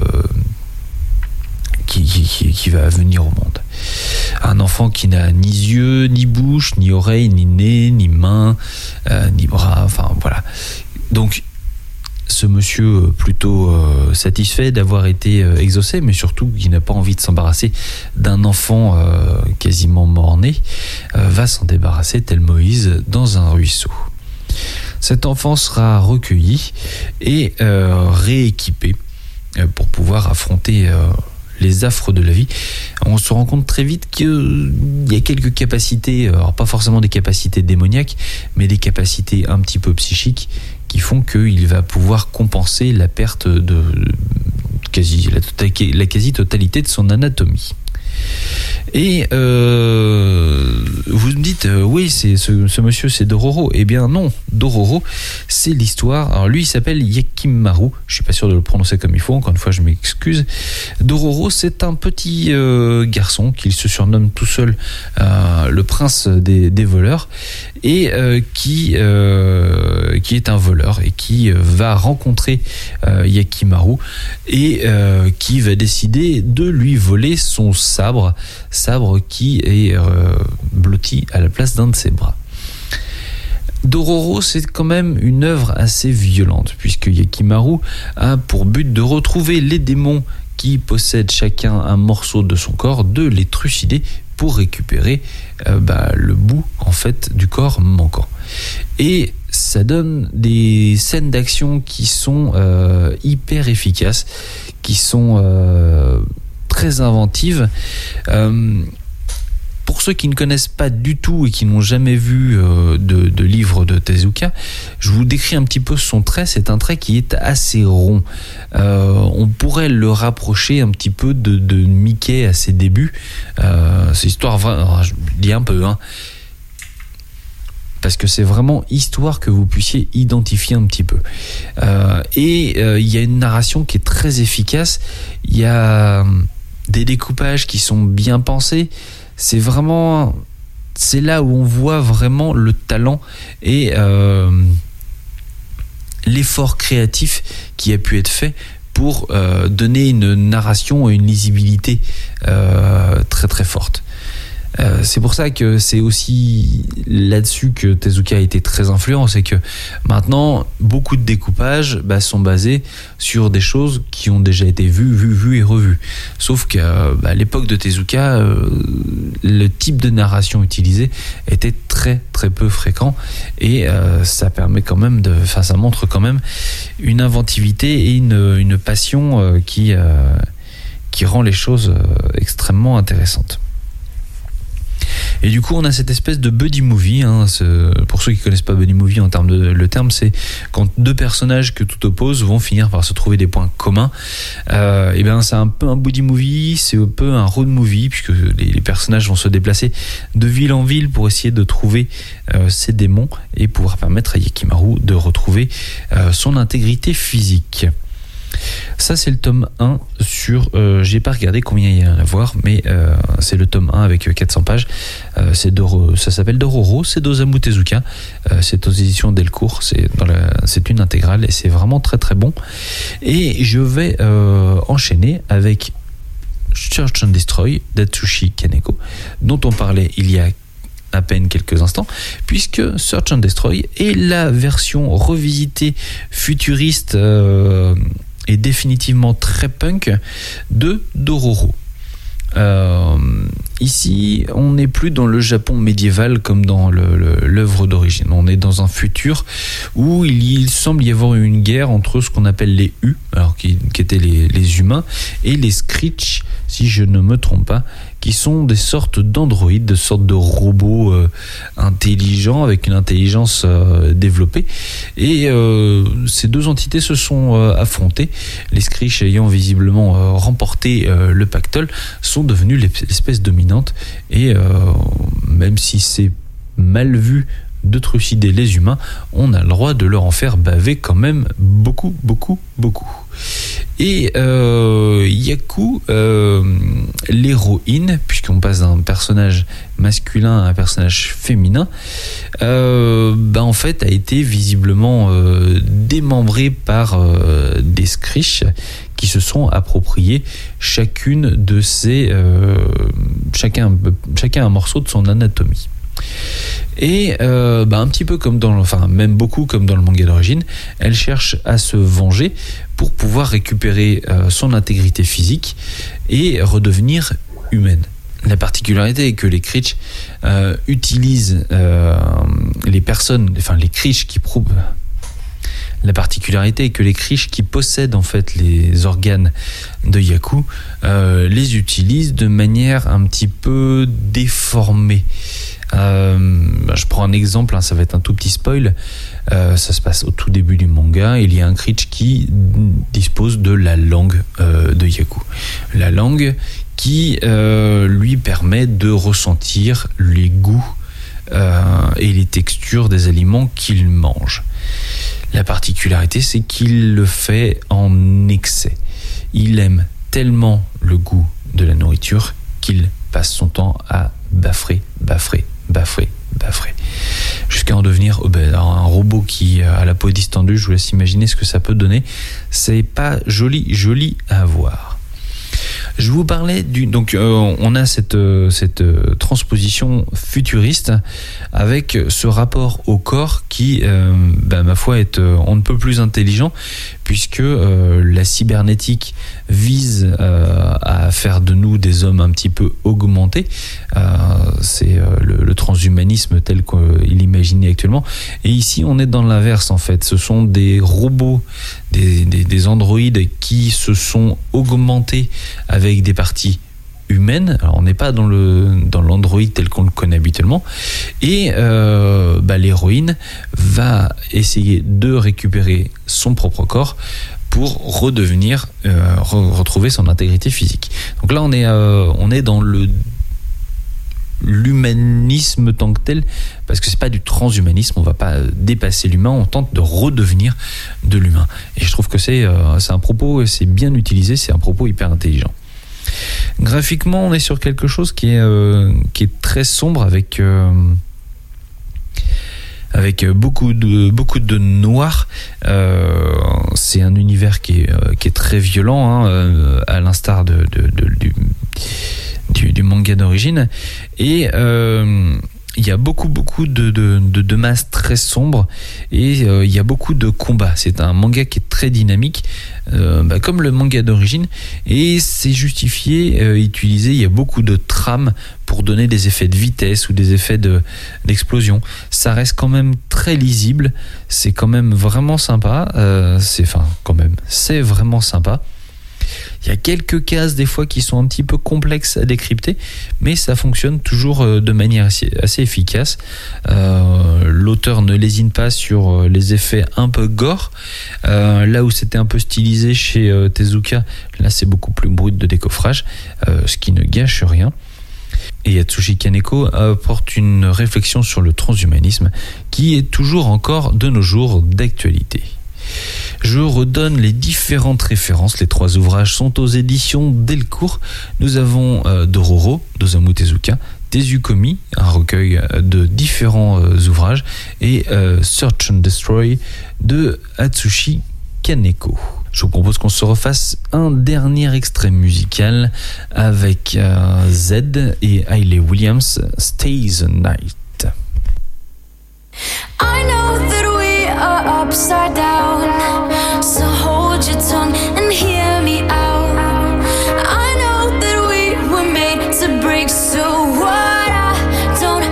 qui, qui, qui va venir au monde. Un enfant qui n'a ni yeux, ni bouche, ni oreilles, ni nez, ni mains, euh, ni bras, enfin voilà. Donc, ce monsieur plutôt euh, satisfait d'avoir été euh, exaucé, mais surtout qui n'a pas envie de s'embarrasser d'un enfant euh, quasiment mort-né, euh, va s'en débarrasser tel Moïse dans un ruisseau. Cet enfant sera recueilli et euh, rééquipé euh, pour pouvoir affronter euh, les affres de la vie. On se rend compte très vite qu'il y a quelques capacités, alors pas forcément des capacités démoniaques, mais des capacités un petit peu psychiques qui font qu'il va pouvoir compenser la perte de, de quasi, la, tota-, la quasi-totalité de son anatomie. Et euh, vous me dites, euh, oui, c'est, ce, ce monsieur, c'est Dororo. Eh bien non, Dororo, c'est l'histoire. Alors lui, il s'appelle Yakimaru. Je suis pas sûr de le prononcer comme il faut. Encore une fois, je m'excuse. Dororo, c'est un petit euh, garçon qu'il se surnomme tout seul euh, le prince des, des voleurs et euh, qui euh, qui est un voleur et qui euh, va rencontrer euh, Yakimaru et euh, qui va décider de lui voler son sabre. Sabre qui est euh, blotti à la place d'un de ses bras. Dororo, c'est quand même une œuvre assez violente, puisque Yakimaru a pour but de retrouver les démons qui possèdent chacun un morceau de son corps, de les trucider pour récupérer euh, bah, le bout en fait du corps manquant. Et ça donne des scènes d'action qui sont euh, hyper efficaces, qui sont euh, très inventive. Euh, pour ceux qui ne connaissent pas du tout et qui n'ont jamais vu euh, de, de livre de Tezuka, je vous décris un petit peu son trait. C'est un trait qui est assez rond. Euh, on pourrait le rapprocher un petit peu de, de Mickey à ses débuts. Euh, c'est histoire, alors, je dis un peu, hein, parce que c'est vraiment histoire que vous puissiez identifier un petit peu. Euh, et il euh, y a une narration qui est très efficace. Il y a des découpages qui sont bien pensés. C'est vraiment, c'est là où on voit vraiment le talent et euh, l'effort créatif qui a pu être fait pour euh, donner une narration et une lisibilité euh, très très forte. Euh, c'est pour ça que c'est aussi là-dessus que Tezuka a été très influent, c'est que maintenant beaucoup de découpages bah, sont basés sur des choses qui ont déjà été vues, vues, vues et revues. Sauf qu'à bah, l'époque de Tezuka, euh, le type de narration utilisé était très très peu fréquent et euh, ça permet quand même de, enfin ça montre quand même une inventivité et une, une passion euh, qui euh, qui rend les choses euh, extrêmement intéressantes. Et du coup, on a cette espèce de buddy movie. Hein, pour ceux qui ne connaissent pas buddy movie en termes de le terme, c'est quand deux personnages que tout oppose vont finir par se trouver des points communs. Euh, et bien, c'est un peu un buddy movie, c'est un peu un road movie puisque les, les personnages vont se déplacer de ville en ville pour essayer de trouver euh, ces démons et pouvoir permettre à Yakimaru de retrouver euh, son intégrité physique. Ça c'est le tome un sur euh, j'ai pas regardé combien il y a à voir mais euh, c'est le tome un avec quatre cents pages. Euh, c'est Doro, ça s'appelle Dororo, c'est d'Osamu Tezuka, euh, c'est aux éditions Delcourt, c'est, dans la, c'est une intégrale et c'est vraiment très très bon. Et je vais euh, enchaîner avec Search and Destroy d'Atsushi Kaneko dont on parlait il y a à peine quelques instants, puisque Search and Destroy est la version revisitée futuriste euh, et définitivement très punk de Dororo. Euh, ici, on n'est plus dans le Japon médiéval comme dans le, le, l'œuvre d'origine. On est dans un futur où il, il semble y avoir une guerre entre ce qu'on appelle les U, alors qui, qui étaient les, les humains, et les Screech, si je ne me trompe pas, qui sont des sortes d'androïdes, des sortes de robots euh, intelligents avec une intelligence euh, développée. Et euh, ces deux entités se sont euh, affrontées. Les Screech ayant visiblement euh, remporté euh, le pactole sont devenus l'espèce dominante. Et euh, même si c'est mal vu de trucider les humains, on a le droit de leur en faire baver quand même beaucoup, beaucoup, beaucoup. Et euh, Yaku, euh, l'héroïne, puisqu'on passe d'un personnage masculin à un personnage féminin, euh, bah en fait a été visiblement euh, démembrée par euh, des Screech qui se sont appropriés chacune de ces, euh, chacun, chacun un morceau de son anatomie. Et euh, bah un petit peu comme dans, enfin même beaucoup comme dans le manga d'origine, elle cherche à se venger pour pouvoir récupérer euh, son intégrité physique et redevenir humaine. La particularité est que les Screech euh, utilisent euh, les personnes, enfin les Screech qui prouvent. La particularité est que les Screech qui possèdent en fait les organes de Yaku euh, les utilisent de manière un petit peu déformée. Euh, je prends un exemple, hein, ça va être un tout petit spoil. Euh, ça se passe au tout début du manga. Il y a un Screech qui dispose de la langue euh, de Yaku. La langue qui euh, lui permet de ressentir les goûts euh, et les textures des aliments qu'il mange. La particularité, c'est qu'il le fait en excès. Il aime tellement le goût de la nourriture qu'il passe son temps à baffrer, baffrer, baffrer, baffrer, jusqu'à en devenir oh ben, un robot qui a la peau distendue. Je vous laisse imaginer ce que ça peut donner. C'est pas joli, joli à voir. Je vous parlais du donc euh, on a cette euh, cette euh, transposition futuriste avec ce rapport au corps qui euh, bah, ma foi est euh, on ne peut plus intelligent puisque euh, la cybernétique vise euh, à faire de nous des hommes un petit peu augmentés. Euh, c'est euh, le, le transhumanisme tel qu'il est imaginé actuellement. Et ici, on est dans l'inverse en fait. Ce sont des robots, des, des, des androïdes qui se sont augmentés avec des parties humaine. Alors on n'est pas dans le dans l'android tel qu'on le connaît habituellement et euh, bah, l'héroïne va essayer de récupérer son propre corps pour redevenir euh, re- retrouver son intégrité physique. Donc là on est euh, on est dans le l'humanisme tant que tel, parce que c'est pas du transhumanisme, on va pas dépasser l'humain, on tente de redevenir de l'humain. Et je trouve que c'est euh, c'est un propos, c'est bien utilisé, c'est un propos hyper intelligent. Graphiquement, on est sur quelque chose qui est, euh, qui est très sombre avec, euh, avec beaucoup de beaucoup de noir. Euh, c'est un univers qui est euh, qui est très violent, hein, euh, à l'instar de, de, de du, du du manga d'origine, et euh, il y a beaucoup beaucoup de, de, de, de masses très sombres, et euh, il y a beaucoup de combats. C'est un manga qui est très dynamique, euh, bah, comme le manga d'origine, et c'est justifié, euh, utilisé. Il y a beaucoup de trames pour donner des effets de vitesse ou des effets de, d'explosion. Ça reste quand même très lisible. C'est quand même vraiment sympa. Euh, c'est, enfin, quand même, c'est vraiment sympa. Il y a quelques cases des fois qui sont un petit peu complexes à décrypter, mais ça fonctionne toujours de manière assez, assez efficace. Euh, l'auteur ne lésine pas sur les effets un peu gore. Euh, là où c'était un peu stylisé chez euh, Tezuka, là c'est beaucoup plus brut de décoffrage, euh, ce qui ne gâche rien. Et Atsushi Kaneko apporte une réflexion sur le transhumanisme qui est toujours encore de nos jours d'actualité. Je redonne les différentes références. Les trois ouvrages sont aux éditions Delcourt. Nous avons euh, Dororo d'Osamu Tezuka, Tezukomi, un recueil de différents euh, ouvrages, et euh, Search and Destroy de Atsushi Kaneko. Je vous propose qu'on se refasse un dernier extrait musical avec euh, Z et Hayley Williams, Stay the Night. I know that we are upside down, so hold your tongue and hear me out. I know that we were made to break, so what? I don't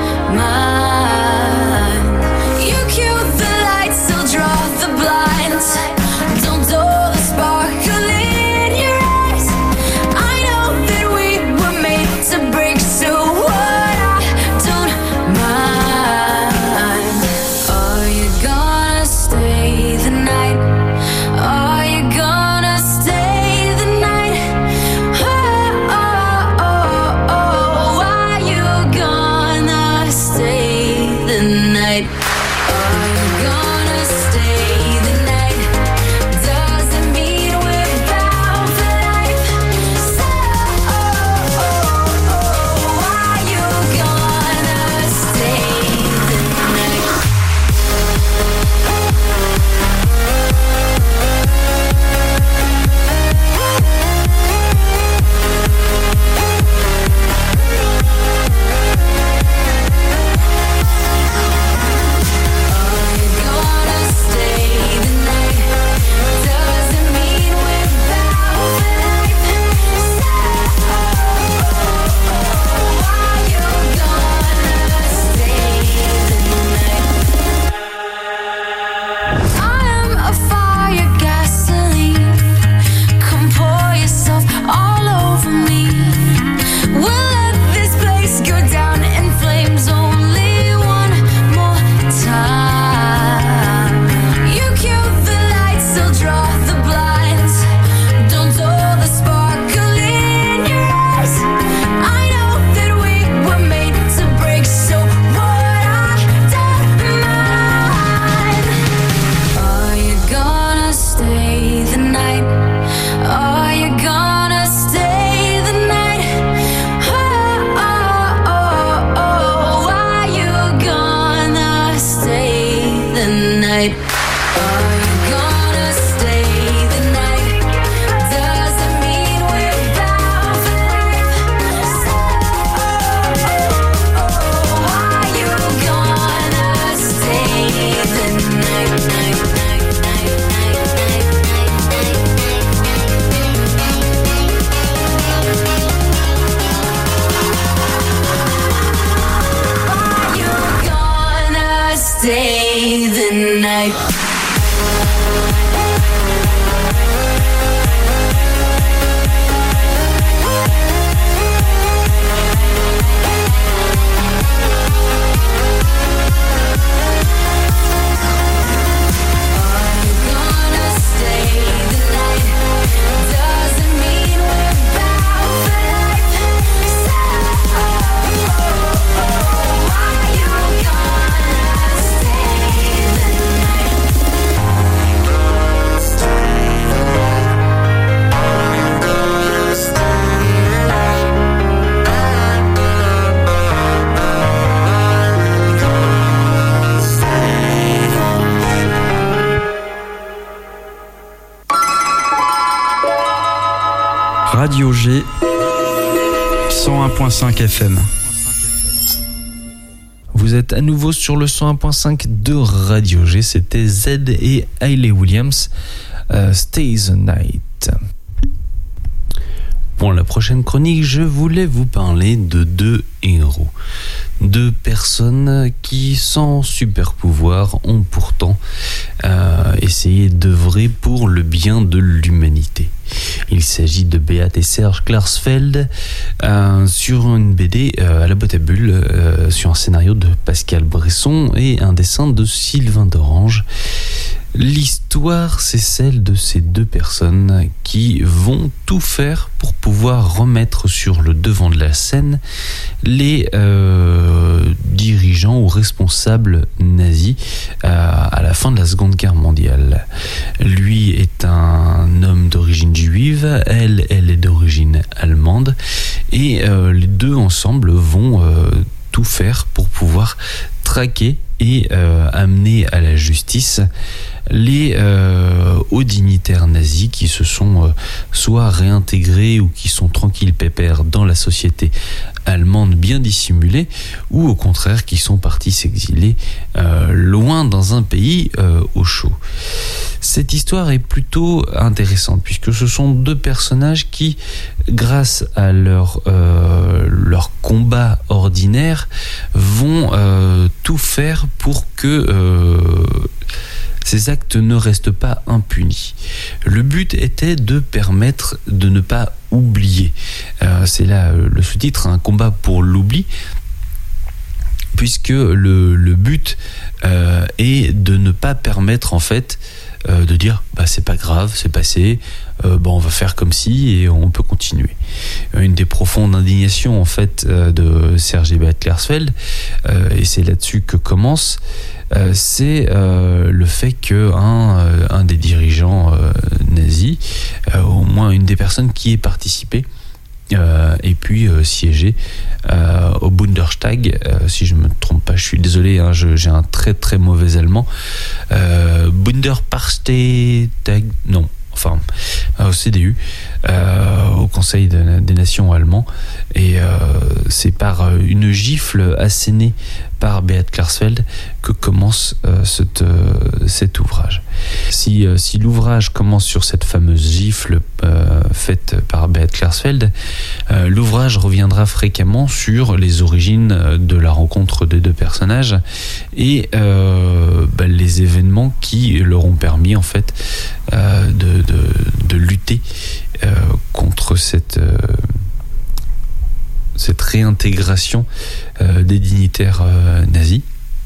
mind. You cue the lights, I'll draw the blinds. Don't dull the sparkle in your eyes. I know that we were made to break, so what? I don't mind. Are you gonna stay the Radio G cent un virgule cinq F M. Vous êtes à nouveau sur le cent un virgule cinq de Radio G. C'était Z et Hayley Williams, euh, Stay the Night. Pour la prochaine chronique, je voulais vous parler de deux héros. Deux personnes qui, sans super pouvoir, ont pourtant euh, essayé d'œuvrer pour le bien de l'humanité. Il s'agit de Beat et Serge Klarsfeld euh, sur une B D euh, à la boîte à bulles, euh, sur un scénario de Pascal Bresson et un dessin de Sylvain Dorange. L'histoire, c'est celle de ces deux personnes qui vont tout faire pour pouvoir remettre sur le devant de la scène les euh, dirigeants ou responsables nazis euh, à la fin de la Seconde Guerre mondiale. Lui est un homme d'origine juive, elle, elle est d'origine allemande, et euh, les deux ensemble vont euh, tout faire pour pouvoir traquer et euh, amener à la justice les euh, hauts dignitaires nazis qui se sont euh, soit réintégrés ou qui sont tranquilles pépères dans la société allemande bien dissimulée, ou au contraire qui sont partis s'exiler euh, loin dans un pays euh, au chaud. Cette histoire est plutôt intéressante puisque ce sont deux personnages qui, grâce à leur, euh, leur combat ordinaire, vont euh, tout faire pour que euh, ces actes ne restent pas impunis. Le but était de permettre de ne pas oublier. Euh, c'est là euh, le sous-titre, un combat pour l'oubli, puisque le, le but euh, est de ne pas permettre en fait euh, de dire bah c'est pas grave, c'est passé, euh, bon on va faire comme si et on peut continuer. Une des profondes indignations en fait euh, de Serge et Beat Klarsfeld, euh, et c'est là-dessus que commence, euh, c'est euh, le fait que un, euh, un des dirigeants euh, nazis, euh, au moins une des personnes qui ait participé, Euh, et puis euh, siéger euh, au Bundestag, euh, si je ne me trompe pas, je suis désolé, hein, je, j'ai un très très mauvais allemand, euh, Bundesparteitag, non, enfin au C D U, euh, au Conseil de, des Nations allemand, et euh, c'est par une gifle assénée par Beat Klarsfeld que commence euh, cette, euh, cet ouvrage. Si, euh, si l'ouvrage commence sur cette fameuse gifle euh, faite par Beat Klarsfeld, euh, l'ouvrage reviendra fréquemment sur les origines de la rencontre des deux personnages et euh, bah, les événements qui leur ont permis en fait euh, de, de, de lutter euh, contre cette euh, cette réintégration euh, des dignitaires euh, nazis,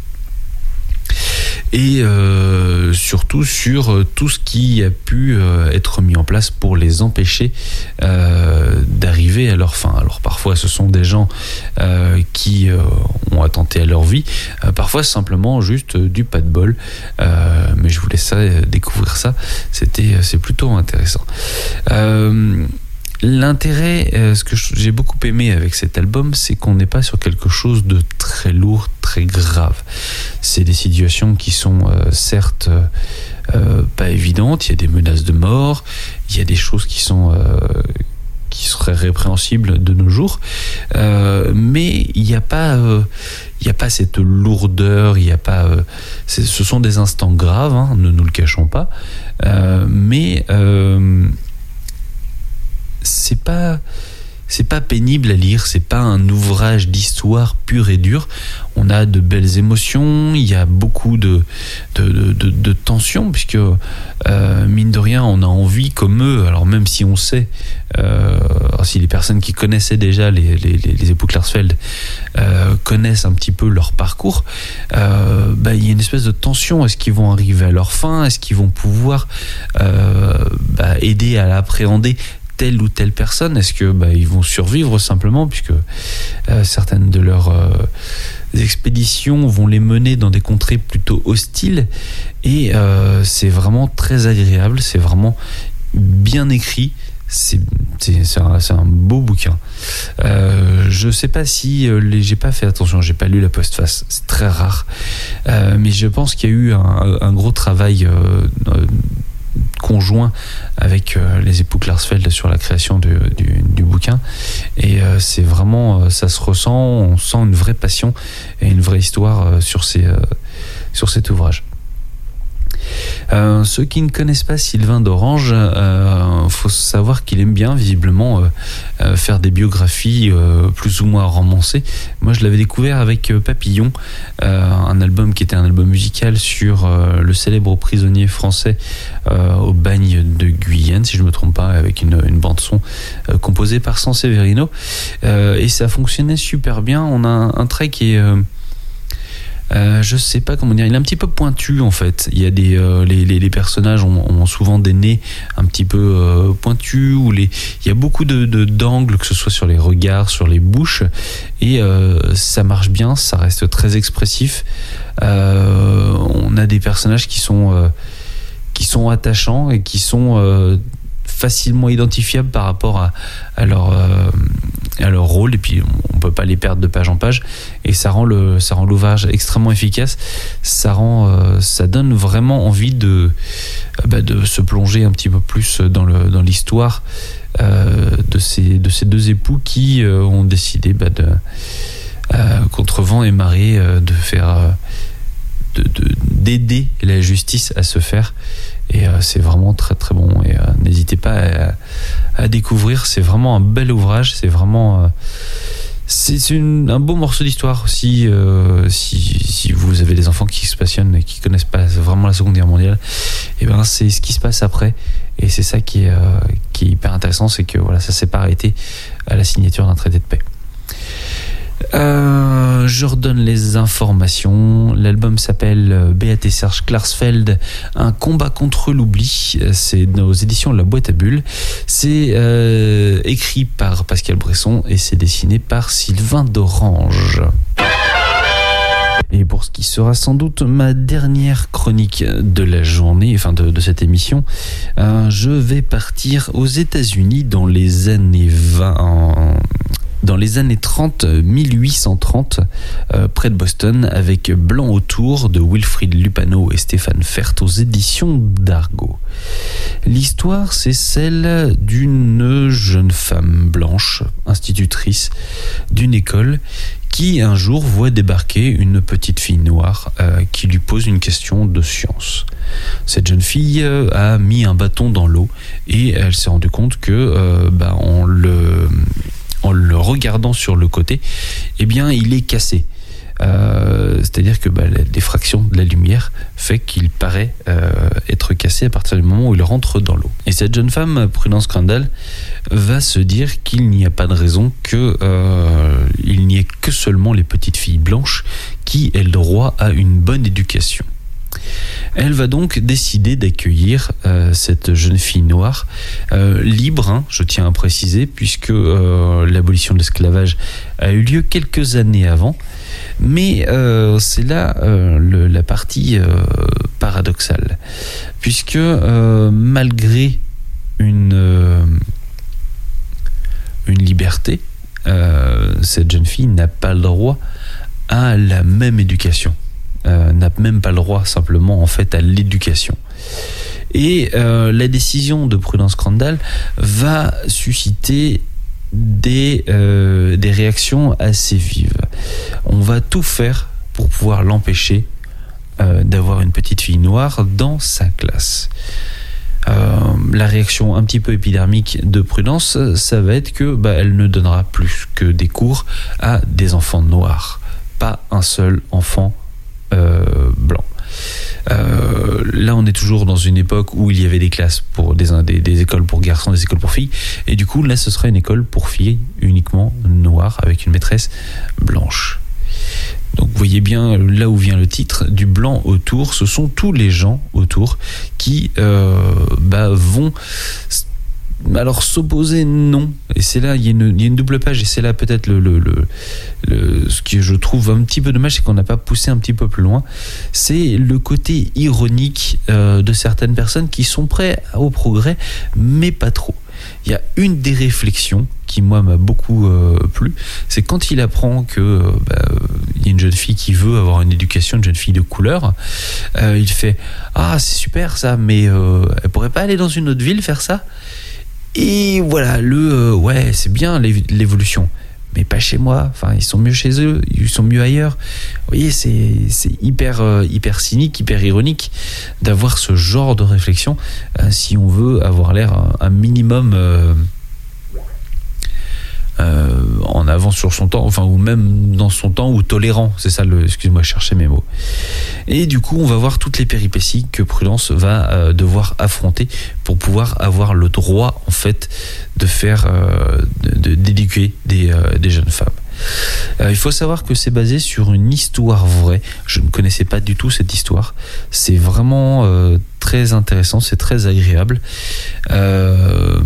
et euh, surtout sur euh, tout ce qui a pu euh, être mis en place pour les empêcher euh, d'arriver à leur fin. Alors parfois ce sont des gens euh, qui euh, ont attenté à leur vie, euh, parfois simplement juste euh, du pas de bol, euh, mais je vous laisse ça, découvrir ça, c'était, c'est plutôt intéressant. Euh, L'intérêt, euh, ce que j'ai beaucoup aimé avec cet album, c'est qu'on n'est pas sur quelque chose de très lourd, très grave. C'est des situations qui sont euh, certes euh, pas évidentes, il y a des menaces de mort, il y a des choses qui sont euh, qui seraient répréhensibles de nos jours, euh, mais il n'y a pas euh, il n'y a pas cette lourdeur, il n'y a pas euh, ce sont des instants graves, hein, ne nous le cachons pas, euh, mais euh, c'est pas c'est pas pénible à lire, c'est pas un ouvrage d'histoire pur et dur. On a de belles émotions, il y a beaucoup de de, de, de, de tension, puisque euh, mine de rien on a envie comme eux, alors même si on sait euh, si les personnes qui connaissaient déjà les, les, les époux Klarsfeld euh, connaissent un petit peu leur parcours, euh, bah, il y a une espèce de tension. Est-ce qu'ils vont arriver à leur fin? Est-ce qu'ils vont pouvoir euh, bah, aider à l'appréhender telle ou telle personne? Est-ce que bah, ils vont survivre simplement, puisque euh, certaines de leurs euh, expéditions vont les mener dans des contrées plutôt hostiles, et euh, c'est vraiment très agréable, c'est vraiment bien écrit, c'est, c'est, c'est, un, c'est un beau bouquin. Euh, je sais pas si euh, les, j'ai pas fait attention, j'ai pas lu la postface, c'est très rare, euh, mais je pense qu'il y a eu un, un gros travail euh, conjoint avec euh, les époux Klarsfeld sur la création du, du, du bouquin. Et euh, c'est vraiment, euh, ça se ressent, on sent une vraie passion et une vraie histoire euh, sur, ces, euh, sur cet ouvrage. Euh, ceux qui ne connaissent pas Sylvain d'Orange, euh, faut savoir qu'il aime bien visiblement euh, euh, faire des biographies euh, plus ou moins romancées. Moi je l'avais découvert avec euh, Papillon, euh, un album qui était un album musical sur euh, le célèbre prisonnier français euh, au bagne de Guyenne, si je ne me trompe pas, avec une, une bande son euh, composée par Sanseverino, euh, et ça fonctionnait super bien. On a un, un trait qui est euh, Euh, je sais pas comment dire, il est un petit peu pointu en fait. Il y a des euh, les, les, les personnages ont, ont souvent des nez un petit peu euh, pointus, ou les il y a beaucoup de, de d'angles, que ce soit sur les regards, sur les bouches, et euh, ça marche bien, ça reste très expressif. Euh, on a des personnages qui sont euh, qui sont attachants et qui sont euh, facilement identifiables par rapport à, à leur euh, à leur rôle, et puis on peut pas les perdre de page en page, et ça rend le ça rend l'ouvrage extrêmement efficace. Ça rend euh, ça donne vraiment envie de bah, de se plonger un petit peu plus dans le dans l'histoire euh, de ces de ces deux époux qui euh, ont décidé bah, de euh, contre vent et marée euh, de faire euh, de, de d'aider la justice à se faire. Et euh, c'est vraiment très très bon, et euh, n'hésitez pas à, à découvrir, c'est vraiment un bel ouvrage, c'est vraiment euh, c'est, c'est une, un beau morceau d'histoire aussi. euh, si, si vous avez des enfants qui se passionnent et qui connaissent pas vraiment la Seconde Guerre mondiale, et ben c'est ce qui se passe après, et c'est ça qui est, euh, qui est hyper intéressant, c'est que voilà, ça s'est pas arrêté à la signature d'un traité de paix. Euh, je redonne les informations. L'album s'appelle Beate Serge Klarsfeld, un combat contre l'oubli. C'est aux éditions La Boîte à Bulles. C'est euh, écrit par Pascal Bresson et c'est dessiné par Sylvain d'Orange. Et pour ce qui sera sans doute ma dernière chronique de la journée, enfin de, de cette émission, euh, je vais partir aux États-Unis dans les années vingt. En, dans les années trente, mille huit cent trente, euh, près de Boston, avec Blanc autour de Wilfrid Lupano et Stéphane Fert aux éditions d'Argo. L'histoire, c'est celle d'une jeune femme blanche, institutrice d'une école, qui un jour voit débarquer une petite fille noire euh, qui lui pose une question de science. Cette jeune fille euh, a mis un bâton dans l'eau et elle s'est rendue compte que euh, bah, en le en le regardant sur le côté, eh bien il est cassé. Euh, c'est-à-dire que bah, la diffraction de la lumière fait qu'il paraît euh, être cassé à partir du moment où il rentre dans l'eau. Et cette jeune femme, Prudence Crandall, va se dire qu'il n'y a pas de raison que euh, il n'y ait que seulement les petites filles blanches qui aient le droit à une bonne éducation. Elle va donc décider d'accueillir euh, cette jeune fille noire, euh, libre, hein, je tiens à préciser, puisque euh, l'abolition de l'esclavage a eu lieu quelques années avant. Mais euh, c'est là euh, le, la partie euh, paradoxale, puisque euh, malgré une, euh, une liberté, euh, cette jeune fille n'a pas le droit à la même éducation. Euh, n'a même pas le droit simplement en fait à l'éducation. Et euh, la décision de Prudence Crandall va susciter des, euh, des réactions assez vives. On va tout faire pour pouvoir l'empêcher euh, d'avoir une petite fille noire dans sa classe. Euh, la réaction un petit peu épidermique de Prudence, ça va être que bah, elle ne donnera plus que des cours à des enfants noirs, pas un seul enfant Euh, blanc. Euh, là, on est toujours dans une époque où il y avait des classes pour des, des, des écoles pour garçons, des écoles pour filles, et du coup, là, ce serait une école pour filles uniquement noire avec une maîtresse blanche. Donc, vous voyez bien là où vient le titre du blanc autour. Ce sont tous les gens autour qui euh, bah, vont alors s'opposer, non, et c'est là il y a une, il y a une double page, et c'est là peut-être le, le, le, le ce que je trouve un petit peu dommage, c'est qu'on n'a pas poussé un petit peu plus loin. C'est le côté ironique euh, de certaines personnes qui sont prêtes au progrès, mais pas trop. Il y a une des réflexions qui moi m'a beaucoup euh, plu, c'est quand il apprend que euh, bah, il y a une jeune fille qui veut avoir une éducation, une jeune fille de couleur, euh, il fait ah c'est super ça, mais euh, elle pourrait pas aller dans une autre ville faire ça. Et voilà le euh, ouais c'est bien l'évolution, mais pas chez moi. Enfin ils sont mieux chez eux, ils sont mieux ailleurs. Vous voyez c'est c'est hyper euh, hyper cynique, hyper ironique d'avoir ce genre de réflexion euh, si on veut avoir l'air un, un minimum euh, Euh, en avance sur son temps, enfin ou même dans son temps, ou tolérant, c'est ça le, excuse-moi, je cherchais mes mots. Et du coup on va voir toutes les péripéties que Prudence va euh, devoir affronter pour pouvoir avoir le droit en fait de faire euh, de, d'éduquer des, euh, des jeunes femmes. Euh, il faut savoir que c'est basé sur une histoire vraie. Je ne connaissais pas du tout cette histoire. C'est vraiment euh, très intéressant, c'est très agréable. Euh,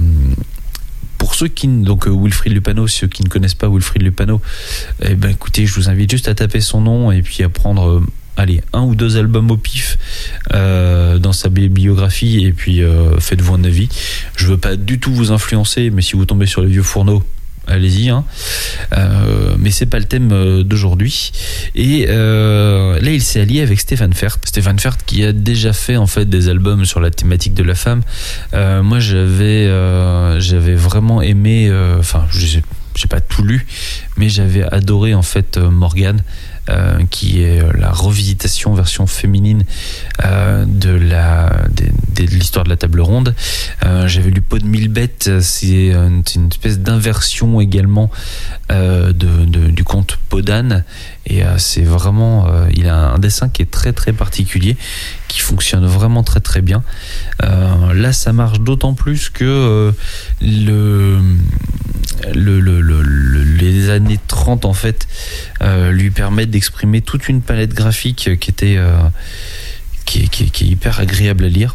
Pour ceux qui donc euh, Wilfried Lupano, ceux qui ne connaissent pas Wilfried Lupano, eh ben écoutez, je vous invite juste à taper son nom et puis à prendre euh, allez un ou deux albums au pif euh, dans sa biographie et puis euh, faites-vous un avis. Je veux pas du tout vous influencer, mais si vous tombez sur les vieux fourneaux, allez-y, hein. Euh, mais c'est pas le thème euh, d'aujourd'hui. Et euh, là, il s'est allié avec Stéphane Fert. Stéphane Fert qui a déjà fait en fait des albums sur la thématique de la femme. Euh, moi, j'avais, euh, j'avais vraiment aimé. Enfin, euh, j'ai, j'ai pas tout lu, mais j'avais adoré en fait Morgane. Euh, qui est la revisitation version féminine euh, de, la, de, de l'histoire de la table ronde. Euh, j'avais lu Peau de mille bêtes, c'est une, c'est une espèce d'inversion également euh, de, de, du conte Peau d'âne, et euh, c'est vraiment euh, il a un dessin qui est très très particulier, qui fonctionne vraiment très très bien. Euh, là ça marche d'autant plus que euh, le, le, le, le, le les années trente en fait euh, lui permettent d'exprimer toute une palette graphique qui était euh, qui, qui, qui est hyper agréable à lire.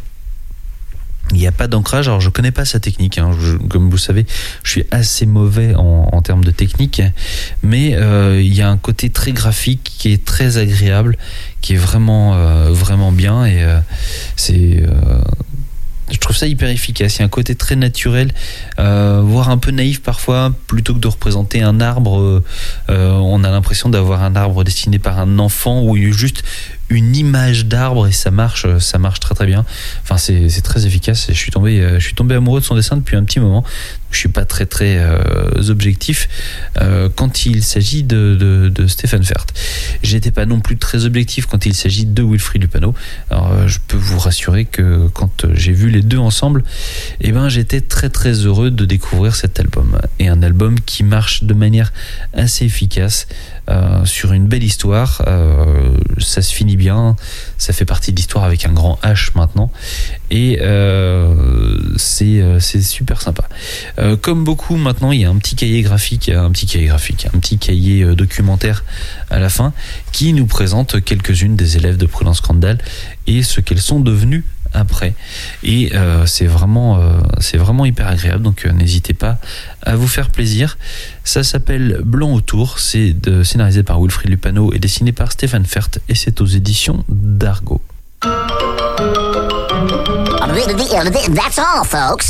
Il n'y a pas d'ancrage, alors je connais pas sa technique, hein. Je, comme vous savez, je suis assez mauvais en, en termes de technique, mais euh, il y a un côté très graphique qui est très agréable, qui est vraiment euh, vraiment bien, et euh, c'est euh, je trouve ça hyper efficace. Il y a un côté très naturel, euh, voire un peu naïf parfois. Plutôt que de représenter un arbre, euh, euh, on a l'impression d'avoir un arbre dessiné par un enfant, ou juste une image d'arbre, et ça marche, ça marche très très bien. Enfin, c'est, c'est très efficace. Je suis tombé, je suis tombé amoureux de son dessin depuis un petit moment. Je suis pas très très euh, objectif euh, quand il s'agit de, de, de Stéphane Fert. J'étais pas non plus très objectif quand il s'agit de Wilfried Lupano. Alors, euh, je peux vous rassurer que quand j'ai vu les deux ensemble, eh ben j'étais très très heureux de découvrir cet album, et un album qui marche de manière assez efficace. Euh, sur une belle histoire, euh, ça se finit bien, ça fait partie de l'histoire avec un grand H maintenant, et euh, c'est, euh, c'est super sympa. Euh, comme beaucoup maintenant, il y a un petit cahier graphique, un petit cahier graphique, un petit cahier euh, documentaire à la fin qui nous présente quelques-unes des élèves de Prudence Crandall et ce qu'elles sont devenues après, et euh, c'est vraiment euh, c'est vraiment hyper agréable, donc euh, n'hésitez pas à vous faire plaisir. Ça s'appelle Blanc autour, c'est de, scénarisé par Wilfried Lupano et dessiné par Stéphane Fert, et c'est aux éditions d'Argo. That's all, folks.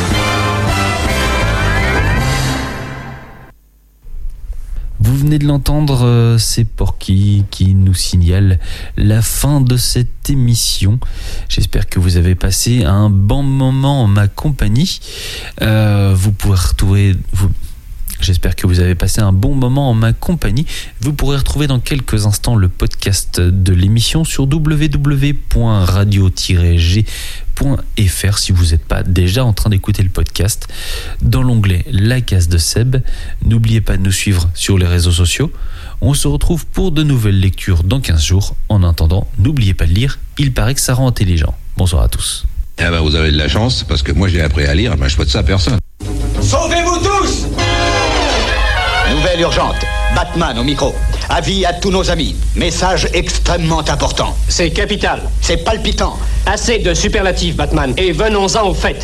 Vous venez de l'entendre, c'est Porky qui nous signale la fin de cette émission. J'espère que vous avez passé un bon moment en ma compagnie. Euh, vous pourrez retrouver... Vous, J'espère que vous avez passé un bon moment en ma compagnie. Vous pourrez retrouver dans quelques instants le podcast de l'émission sur w w w point radio tiret g point f r si vous n'êtes pas déjà en train d'écouter le podcast. Dans l'onglet La Case de Seb, n'oubliez pas de nous suivre sur les réseaux sociaux. On se retrouve pour de nouvelles lectures dans quinze jours. En attendant, n'oubliez pas de lire, il paraît que ça rend intelligent. Bonsoir à tous. Eh ben, vous avez de la chance, parce que moi j'ai appris à lire, ben, je souhaite ça à personne. Sauvez-vous tous! Nouvelle urgente. Batman au micro. Avis à tous nos amis. Message extrêmement important. C'est capital. C'est palpitant. Assez de superlatifs, Batman, et venons-en au fait.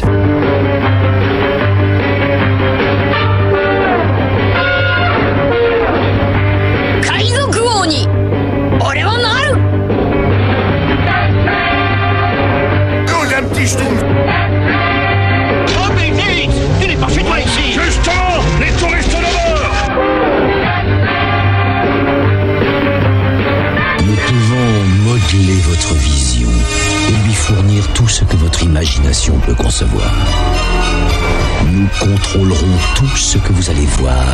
Nous, un petit ch'toum. Oh, mais vite! Tu n'es pas chez toi ici! Justement, peut concevoir. Nous contrôlerons tout ce que vous allez voir.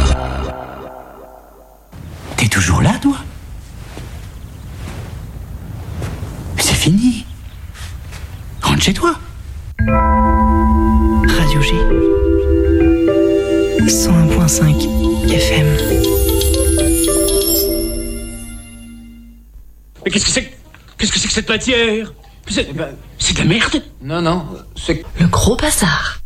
T'es toujours là, toi? C'est fini. Rentre chez toi. Radio G. cent un point cinq F M. Mais qu'est-ce que c'est que... Qu'est-ce que c'est que cette matière? C'est... C'est de la merde. Non, non, c'est... Le gros bazar.